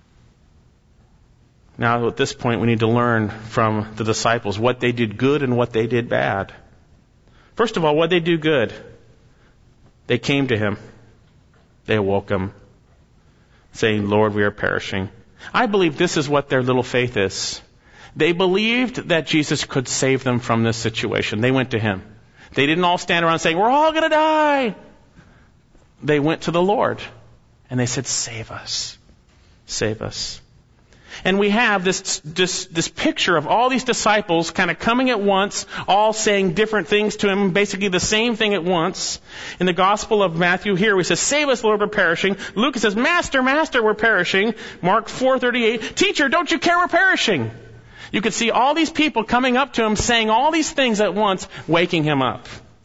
Now, at this point, we need to learn from the disciples what they did good and what they did bad. First of all, what they do good? They came to him. They awoke him, saying, "Lord, we are perishing." I believe this is what their little faith is. They believed that Jesus could save them from this situation. They went to him. They didn't all stand around saying, "We're all going to die." They went to the Lord and they said, "Save us. Save us." And we have this, this, this picture of all these disciples kind of coming at once, all saying different things to him, basically the same thing at once. In the Gospel of Matthew here, we says, "Save us, Lord, we're perishing." Luke says, "Master, Master, we're perishing." Mark four thirty-eight, "Teacher, don't you care we're perishing?" You could see all these people coming up to him, saying all these things at once, waking him up.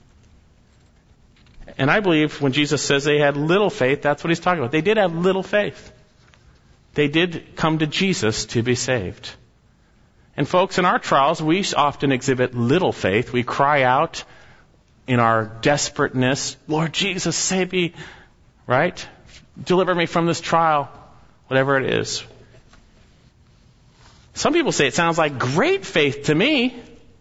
And I believe when Jesus says they had little faith, that's what he's talking about. They did have little faith. They did come to Jesus to be saved. And folks, in our trials, we often exhibit little faith. We cry out in our desperateness, "Lord Jesus, save me," right? "Deliver me from this trial," whatever it is. Some people say it sounds like great faith to me.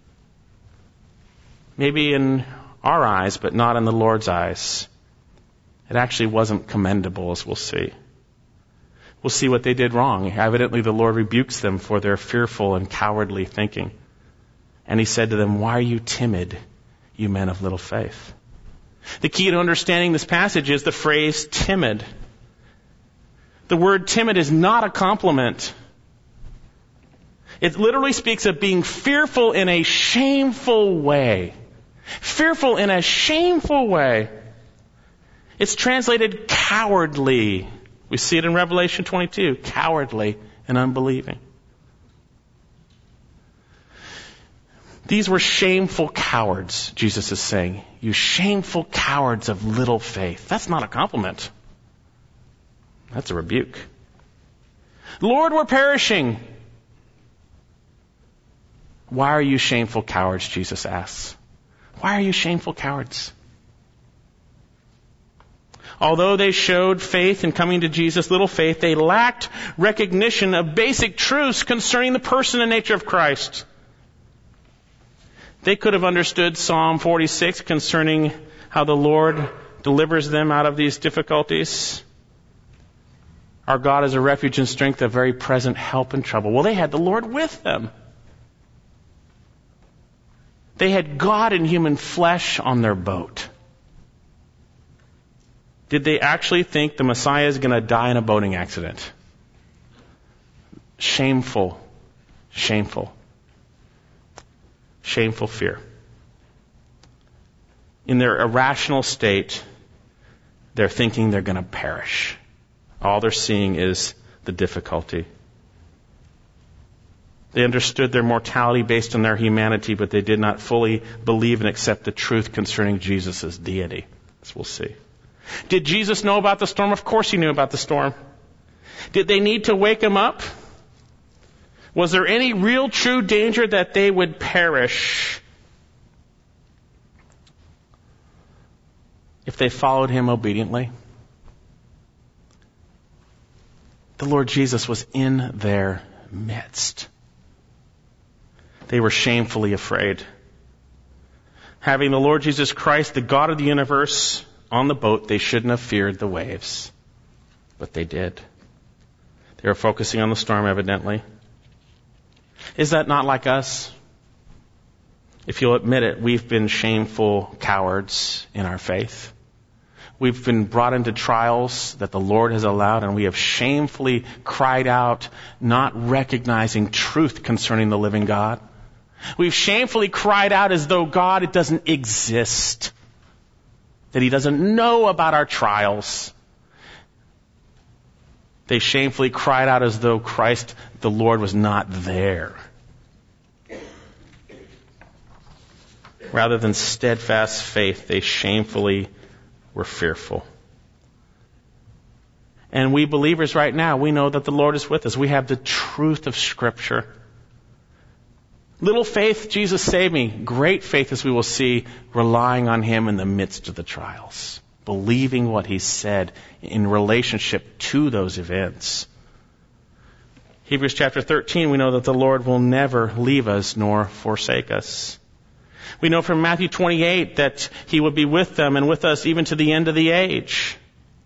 Maybe in our eyes, but not in the Lord's eyes. It actually wasn't commendable, as we'll see. We'll see what they did wrong. Evidently, the Lord rebukes them for their fearful and cowardly thinking. And he said to them, "Why are you timid, you men of little faith?" The key to understanding this passage is the phrase timid. The word timid is not a compliment. It literally speaks of being fearful in a shameful way. Fearful in a shameful way. It's translated cowardly. We see it in Revelation twenty-two, cowardly and unbelieving. These were shameful cowards, Jesus is saying. You shameful cowards of little faith. That's not a compliment. That's a rebuke. "Lord, we're perishing." Why are you shameful cowards, Jesus asks. Why are you shameful cowards? Although they showed faith in coming to Jesus, little faith, they lacked recognition of basic truths concerning the person and nature of Christ. They could have understood Psalm forty-six concerning how the Lord delivers them out of these difficulties. Our God is a refuge and strength, a very present help in trouble. Well, they had the Lord with them. They had God in human flesh on their boat. Did they actually think the Messiah is going to die in a boating accident? Shameful, shameful, shameful fear. in their irrational state, they're thinking they're going to perish. All they're seeing is the difficulty. They understood their mortality based on their humanity, but they did not fully believe and accept the truth concerning Jesus' deity, as we'll see. Did Jesus know about the storm? Of course he knew about the storm. Did they need to wake him up? Was there any real true danger that they would perish if they followed him obediently? The Lord Jesus was in their midst. They were shamefully afraid. Having the Lord Jesus Christ, the God of the universe, on the boat, they shouldn't have feared the waves. But they did. They were focusing on the storm, evidently. Is that not like us? If you'll admit it, we've been shameful cowards in our faith. We've been brought into trials that the Lord has allowed, and we have shamefully cried out, not recognizing truth concerning the living God. We've shamefully cried out as though God doesn't exist, that he doesn't know about our trials. They shamefully cried out as though Christ, the Lord, was not there. Rather than steadfast faith, they shamefully were fearful. And we believers right now, we know that the Lord is with us. We have the truth of Scripture. Little faith, Jesus saved me. Great faith, as we will see, relying on him in the midst of the trials. Believing what he said in relationship to those events. Hebrews chapter thirteen, we know that the Lord will never leave us nor forsake us. We know from Matthew twenty-eight that he would be with them and with us even to the end of the age.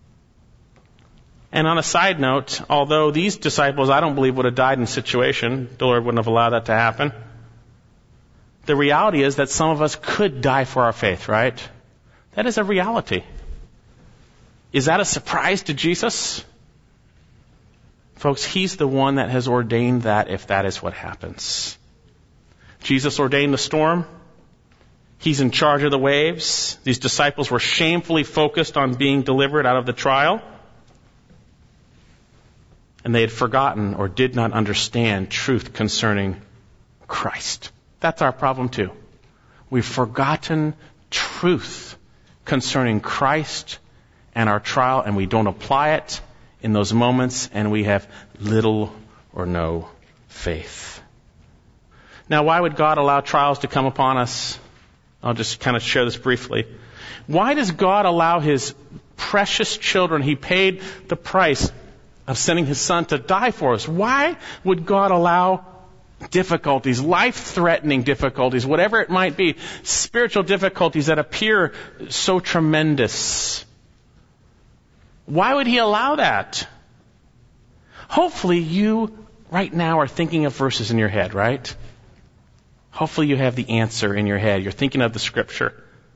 And on a side note, although these disciples, I don't believe, would have died in a situation, the Lord wouldn't have allowed that to happen. The reality is that some of us could die for our faith, right? That is a reality. Is that a surprise to Jesus? Folks, he's the one that has ordained that if that is what happens. Jesus ordained the storm. He's in charge of the waves. These disciples were shamefully focused on being delivered out of the trial. And they had forgotten or did not understand truth concerning Christ. That's our problem too. We've forgotten truth concerning Christ and our trial, and we don't apply it in those moments, and we have little or no faith. Now, why would God allow trials to come upon us? I'll just kind of share this briefly. Why does God allow his precious children? He paid the price of sending his son to die for us. Why would God allow difficulties, life-threatening difficulties, whatever it might be, spiritual difficulties that appear so tremendous? Why would he allow that? Hopefully you right now are thinking of verses in your head, right? Hopefully you have the answer in your head. You're thinking of the Scripture.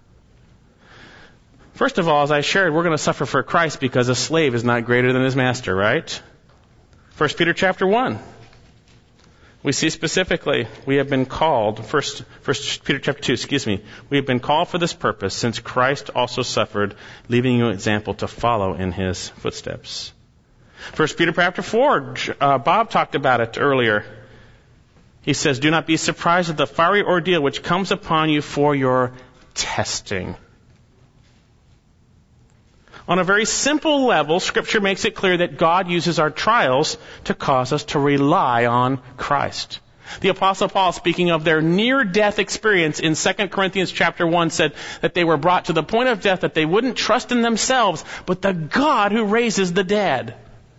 First of all, as I shared, we're going to suffer for Christ because a slave is not greater than his master, right? First Peter chapter one. We see specifically, we have been called, first, first Peter chapter two, excuse me, we have been called for this purpose, since Christ also suffered, leaving you an example to follow in his footsteps. First Peter chapter four, uh, Bob talked about it earlier. He says, do not be surprised at the fiery ordeal which comes upon you for your testing. On a very simple level, Scripture makes it clear that God uses our trials to cause us to rely on Christ. The Apostle Paul, speaking of their near-death experience in Second Corinthians chapter one, said that they were brought to the point of death that they wouldn't trust in themselves, but the God who raises the dead.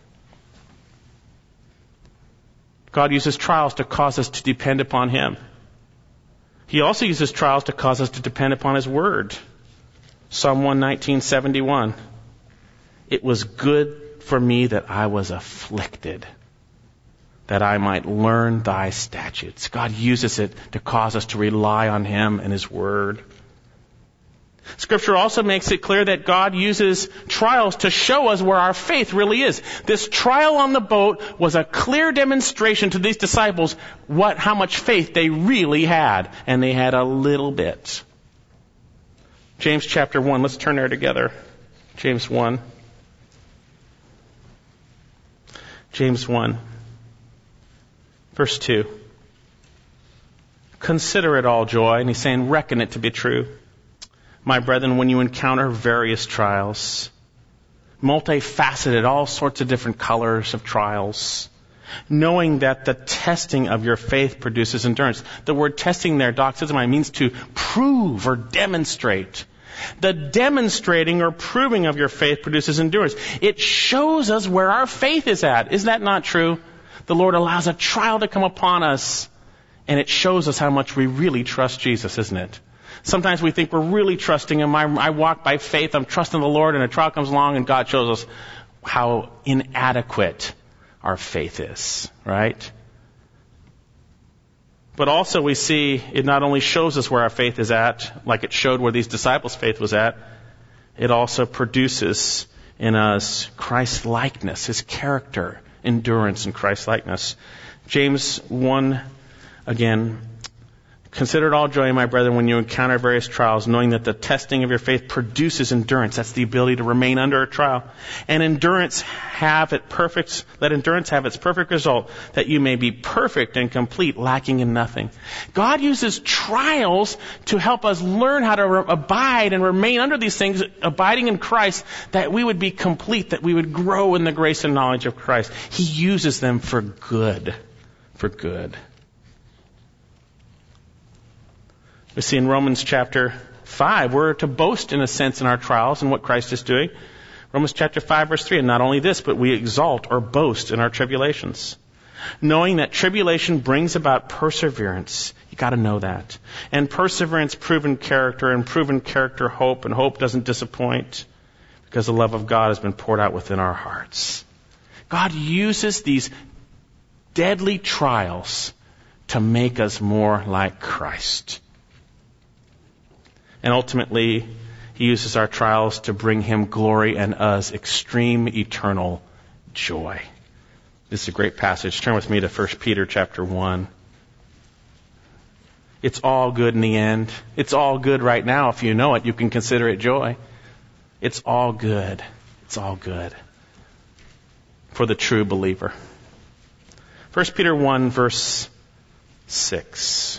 God uses trials to cause us to depend upon him. He also uses trials to cause us to depend upon his word. Psalm one nineteen seventy-one. It was good for me that I was afflicted, that I might learn thy statutes. God uses it to cause us to rely on him and his word. Scripture also makes it clear that God uses trials to show us where our faith really is. This trial on the boat was a clear demonstration to these disciples what, how much faith they really had. And they had a little bit. James chapter one. Let's turn there together. James one. James one. Verse two. Consider it all joy. And he's saying, reckon it to be true. My brethren, when you encounter various trials, multifaceted, all sorts of different colors of trials, knowing that the testing of your faith produces endurance. The word testing there, doxizomai, means to prove or demonstrate. The demonstrating or proving of your faith produces endurance. It shows us where our faith is at. Is that not true? The Lord allows a trial to come upon us, and it shows us how much we really trust Jesus, isn't it? Sometimes we think we're really trusting Him. I, I walk by faith. I'm trusting the Lord, and a trial comes along, and God shows us how inadequate our faith is, right? But also we see it not only shows us where our faith is at, like it showed where these disciples' faith was at, it also produces in us Christ-likeness, His character, endurance, and Christ-likeness. James one, again, consider it all joy, my brethren, when you encounter various trials, knowing that the testing of your faith produces endurance. That's the ability to remain under a trial. And endurance have it perfect, let endurance have its perfect result, that you may be perfect and complete, lacking in nothing. God uses trials to help us learn how to re- abide and remain under these things, abiding in Christ, that we would be complete, that we would grow in the grace and knowledge of Christ. He uses them for good, for good. We see in Romans chapter five, we're to boast in a sense in our trials and what Christ is doing. Romans chapter five, verse three, and not only this, but we exalt or boast in our tribulations. Knowing that tribulation brings about perseverance. You gotta know that. And perseverance, proven character, and proven character, hope, and hope doesn't disappoint because the love of God has been poured out within our hearts. God uses these deadly trials to make us more like Christ. And ultimately, He uses our trials to bring Him glory and us extreme eternal joy. This is a great passage. Turn with me to First Peter chapter one. It's all good in the end. It's all good right now. If you know it, you can consider it joy. It's all good. It's all good for the true believer. First Peter one, verse six.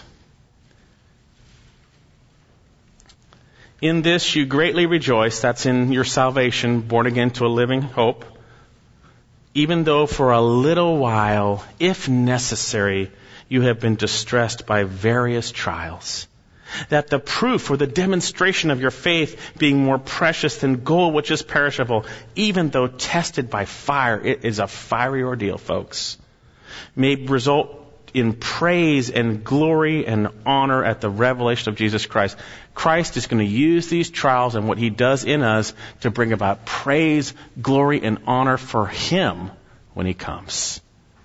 In this you greatly rejoice, that's in your salvation, born again to a living hope, even though for a little while, if necessary, you have been distressed by various trials, that the proof or the demonstration of your faith, being more precious than gold which is perishable, even though tested by fire, it is a fiery ordeal, folks, may result in praise and glory and honor at the revelation of Jesus Christ. Christ is going to use these trials and what He does in us to bring about praise, glory, and honor for Him when He comes.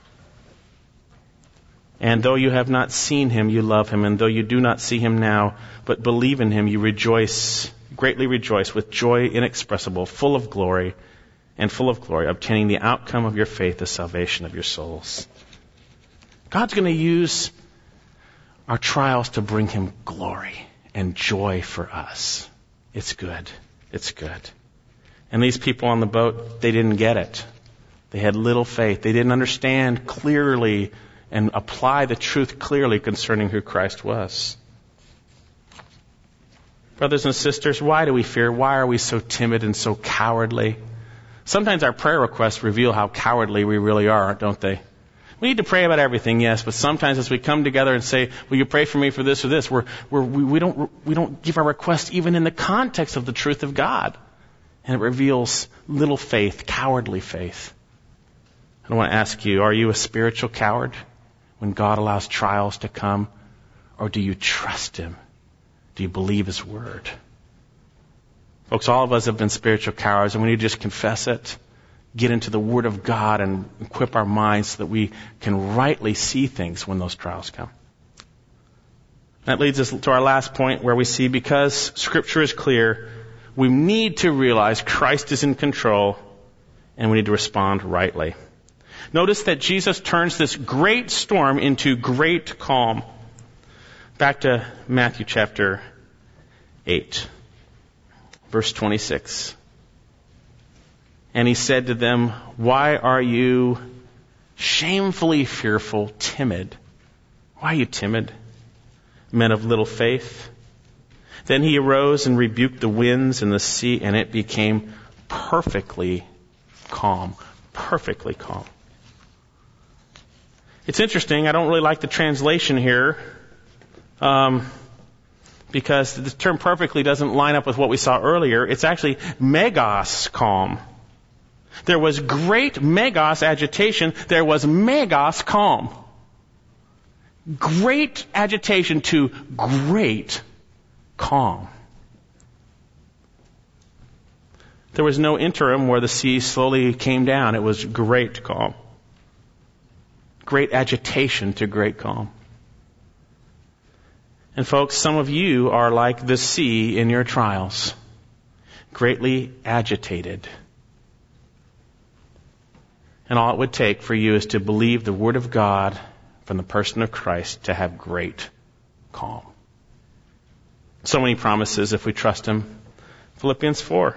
And though you have not seen Him, you love Him. And though you do not see Him now, but believe in Him, you rejoice, greatly rejoice with joy inexpressible, full of glory and full of glory, obtaining the outcome of your faith, the salvation of your souls. God's going to use our trials to bring Him glory and joy for us. It's good. It's good. And these people on the boat, they didn't get it. They had little faith. They didn't understand clearly and apply the truth clearly concerning who Christ was. Brothers and sisters, why do we fear? Why are we so timid and so cowardly? Sometimes our prayer requests reveal how cowardly we really are, don't they? We need to pray about everything, yes, but sometimes as we come together and say, will you pray for me for this or this, we're, we're, we, we, don't, we don't give our request even in the context of the truth of God. And it reveals little faith, cowardly faith. I want to ask you, are you a spiritual coward when God allows trials to come? Or do you trust Him? Do you believe His word? Folks, all of us have been spiritual cowards, and we need to just confess it. Get into the Word of God and equip our minds so that we can rightly see things when those trials come. That leads us to our last point, where we see because Scripture is clear, we need to realize Christ is in control and we need to respond rightly. Notice that Jesus turns this great storm into great calm. Back to Matthew chapter eight. Verse twenty-six. And he said to them, why are you shamefully fearful, timid? Why are you timid, men of little faith? Then he arose and rebuked the winds and the sea, and it became perfectly calm. Perfectly calm. It's interesting. I don't really like the translation here, um, because the term perfectly doesn't line up with what we saw earlier. It's actually megas calm. There was great megas agitation. There was megas calm. Great agitation to great calm. There was no interim where the sea slowly came down. It was great calm. Great agitation to great calm. And folks, some of you are like the sea in your trials. Greatly agitated. And all it would take for you is to believe the Word of God from the person of Christ to have great calm. So many promises if we trust Him. Philippians four.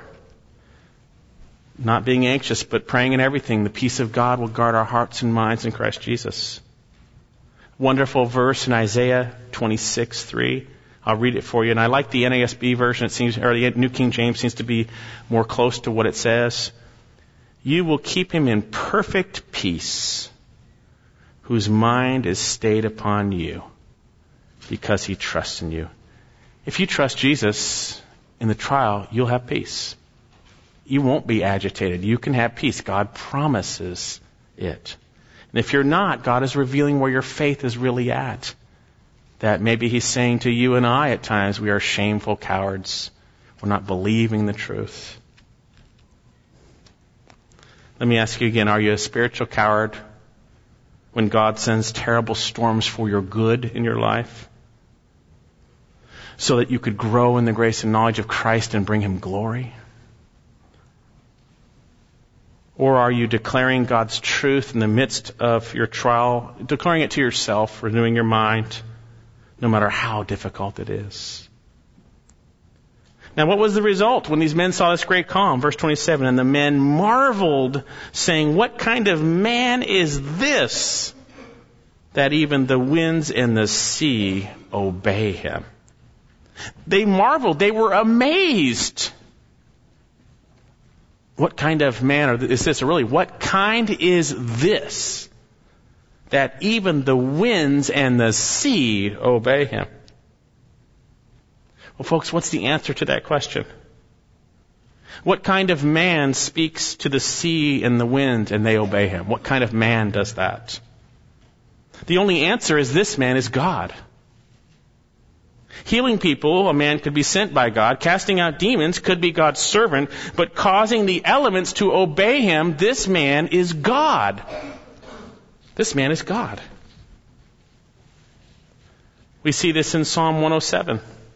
Not being anxious, but praying in everything. The peace of God will guard our hearts and minds in Christ Jesus. Wonderful verse in Isaiah twenty-six three. I'll read it for you. And I like the N A S B version. It seems, or the New King James seems to be more close to what it says. You will keep him in perfect peace, whose mind is stayed upon you, because he trusts in you. If you trust Jesus in the trial, you'll have peace. You won't be agitated. You can have peace. God promises it. And if you're not, God is revealing where your faith is really at. That maybe He's saying to you and I at times, we are shameful cowards. We're not believing the truth. Let me ask you again, are you a spiritual coward when God sends terrible storms for your good in your life? So that you could grow in the grace and knowledge of Christ and bring Him glory? Or are you declaring God's truth in the midst of your trial, declaring it to yourself, renewing your mind, no matter how difficult it is? Now, what was the result when these men saw this great calm? Verse twenty-seven, and the men marveled, saying, what kind of man is this, that even the winds and the sea obey him? They marveled. They were amazed. What kind of man is this? Or really, what kind is this, that even the winds and the sea obey him? Well, folks, what's the answer to that question? What kind of man speaks to the sea and the wind and they obey him? What kind of man does that? The only answer is this man is God. Healing people, a man could be sent by God. Casting out demons could be God's servant. But causing the elements to obey him, this man is God. This man is God. We see this in Psalm one oh seven.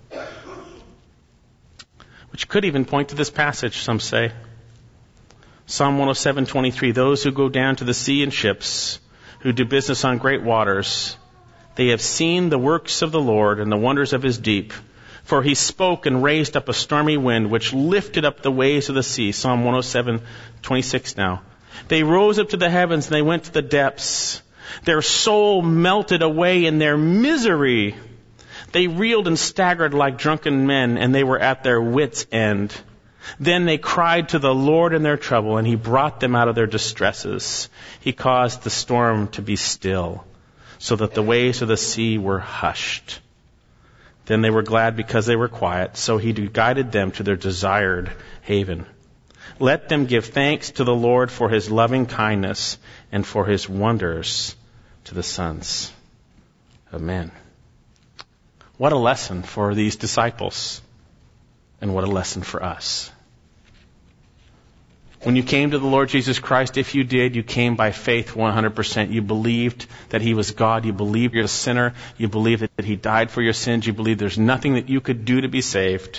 Which could even point to this passage, some say. Psalm one oh seven twenty-three. Those who go down to the sea in ships, who do business on great waters, they have seen the works of the Lord and the wonders of His deep. For He spoke and raised up a stormy wind, which lifted up the waves of the sea. Psalm one oh seven twenty-six now. They rose up to the heavens and they went to the depths. Their soul melted away in their misery. They reeled and staggered like drunken men, and they were at their wits' end. Then they cried to the Lord in their trouble, and He brought them out of their distresses. He caused the storm to be still, so that the waves of the sea were hushed. Then they were glad because they were quiet, so He guided them to their desired haven. Let them give thanks to the Lord for His loving kindness and for His wonders to the sons of men. What a lesson for these disciples, and what a lesson for us. When you came to the Lord Jesus Christ, if you did, you came by faith one hundred percent. You believed that He was God. You believed you're a sinner. You believed that He died for your sins. You believed there's nothing that you could do to be saved.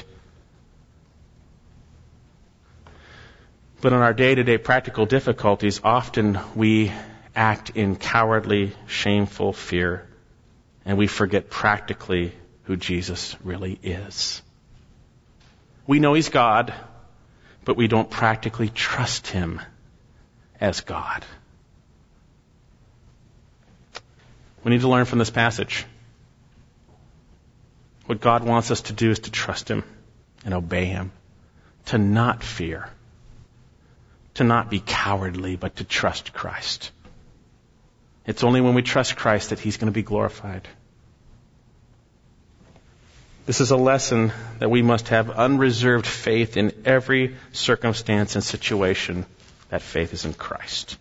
But in our day-to-day practical difficulties, often we act in cowardly, shameful fear, and we forget practically who Jesus really is. We know He's God, but we don't practically trust Him as God. We need to learn from this passage. What God wants us to do is to trust Him and obey Him, to not fear, to not be cowardly, but to trust Christ. It's only when we trust Christ that He's going to be glorified. This is a lesson that we must have unreserved faith in every circumstance and situation. That faith is in Christ.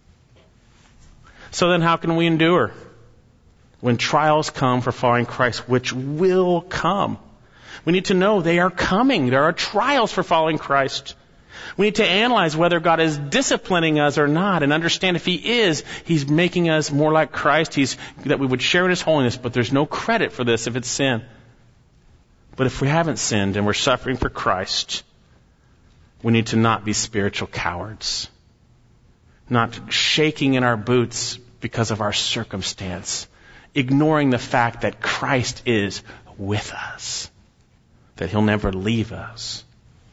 So then how can we endure when trials come for following Christ, which will come? We need to know they are coming. There are trials for following Christ. We need to analyze whether God is disciplining us or not and understand if He is, He's making us more like Christ. He's that we would share in His holiness, but there's no credit for this if it's sin. But if we haven't sinned and we're suffering for Christ, we need to not be spiritual cowards, not shaking in our boots because of our circumstance, ignoring the fact that Christ is with us, that He'll never leave us.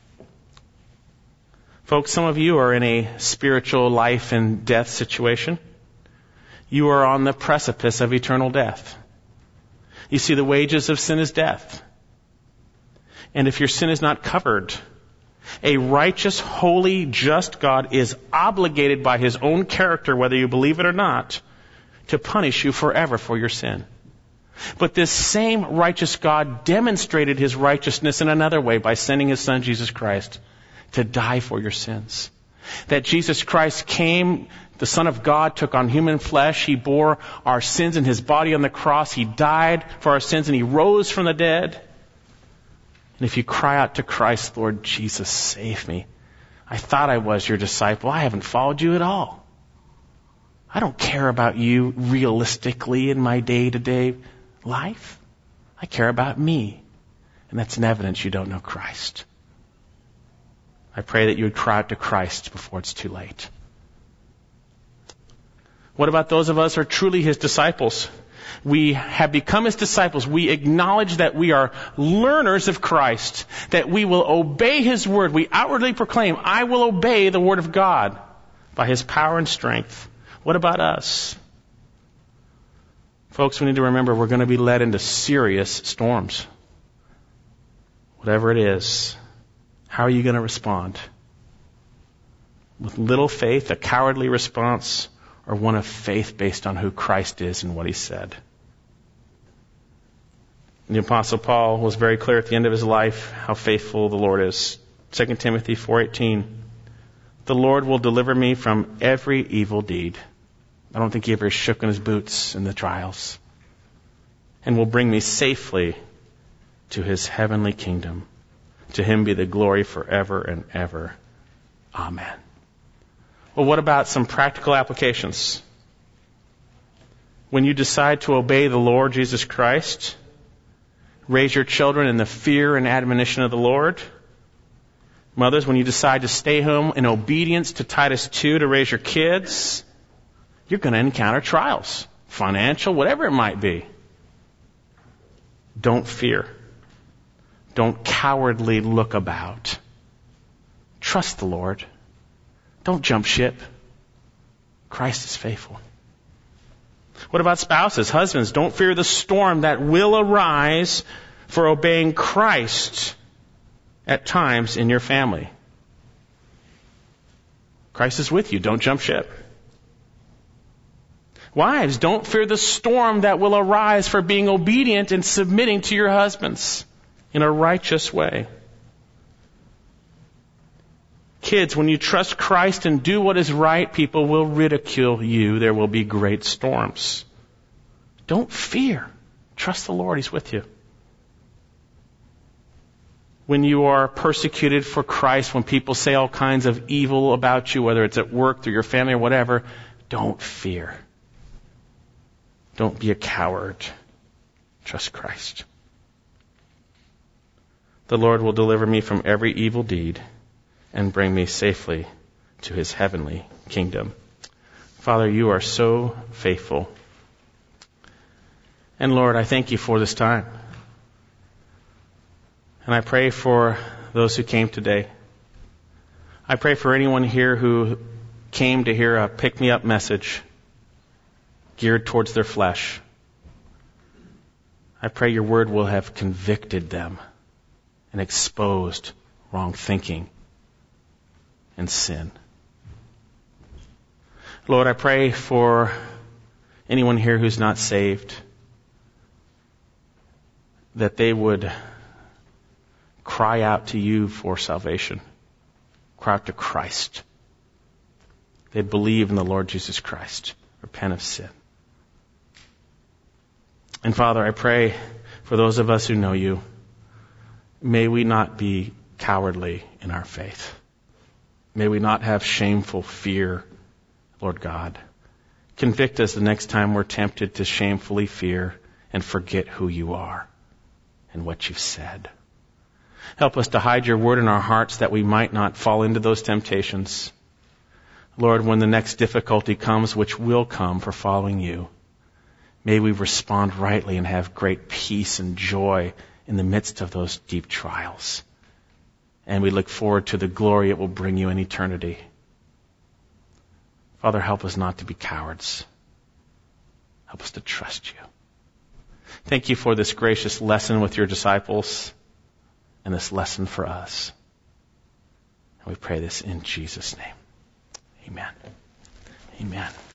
Folks, some of you are in a spiritual life and death situation. You are on the precipice of eternal death. You see, the wages of sin is death. And if your sin is not covered, a righteous, holy, just God is obligated by His own character, whether you believe it or not, to punish you forever for your sin. But this same righteous God demonstrated His righteousness in another way by sending His Son, Jesus Christ, to die for your sins. That Jesus Christ came, the Son of God, took on human flesh. He bore our sins in His body on the cross. He died for our sins and He rose from the dead. And if you cry out to Christ, Lord Jesus, save me. I thought I was your disciple. I haven't followed you at all. I don't care about you realistically in my day-to-day life. I care about me. And that's an evidence you don't know Christ. I pray that you would cry out to Christ before it's too late. What about those of us who are truly His disciples? We have become His disciples. We acknowledge that we are learners of Christ, that we will obey His word. We outwardly proclaim, I will obey the word of God by His power and strength. What about us? Folks, we need to remember we're going to be led into serious storms. Whatever it is, how are you going to respond? With little faith, a cowardly response, or one of faith based on who Christ is and what He said? The Apostle Paul was very clear at the end of his life how faithful the Lord is. Second Timothy four eighteen. The Lord will deliver me from every evil deed. I don't think He ever shook in His boots in the trials. And will bring me safely to His heavenly kingdom. To Him be the glory forever and ever. Amen. Well, what about some practical applications? When you decide to obey the Lord Jesus Christ, raise your children in the fear and admonition of the Lord. Mothers, when you decide to stay home in obedience to Titus two to raise your kids, you're going to encounter trials, financial, whatever it might be. Don't fear. Don't cowardly look about. Trust the Lord. Don't jump ship. Christ is faithful. What about spouses? Husbands, don't fear the storm that will arise for obeying Christ at times in your family. Christ is with you. Don't jump ship. Wives, don't fear the storm that will arise for being obedient and submitting to your husbands in a righteous way. Kids, when you trust Christ and do what is right, people will ridicule you. There will be great storms. Don't fear. Trust the Lord. He's with you. When you are persecuted for Christ, when people say all kinds of evil about you, whether it's at work, through your family, or whatever, don't fear. Don't be a coward. Trust Christ. The Lord will deliver me from every evil deed and bring me safely to His heavenly kingdom. Father, you are so faithful. And Lord, I thank you for this time. And I pray for those who came today. I pray for anyone here who came to hear a pick-me-up message geared towards their flesh. I pray your word will have convicted them and exposed wrong thinking and sin. Lord, I pray for anyone here who's not saved, that they would cry out to you for salvation. Cry out to Christ. They'd believe in the Lord Jesus Christ. Repent of sin. And Father, I pray for those of us who know you, may we not be cowardly in our faith. May we not have shameful fear, Lord God. Convict us the next time we're tempted to shamefully fear and forget who you are and what you've said. Help us to hide your word in our hearts that we might not fall into those temptations. Lord, when the next difficulty comes, which will come for following you, may we respond rightly and have great peace and joy in the midst of those deep trials. And we look forward to the glory it will bring you in eternity. Father, help us not to be cowards. Help us to trust you. Thank you for this gracious lesson with your disciples and this lesson for us. And we pray this in Jesus' name. Amen. Amen.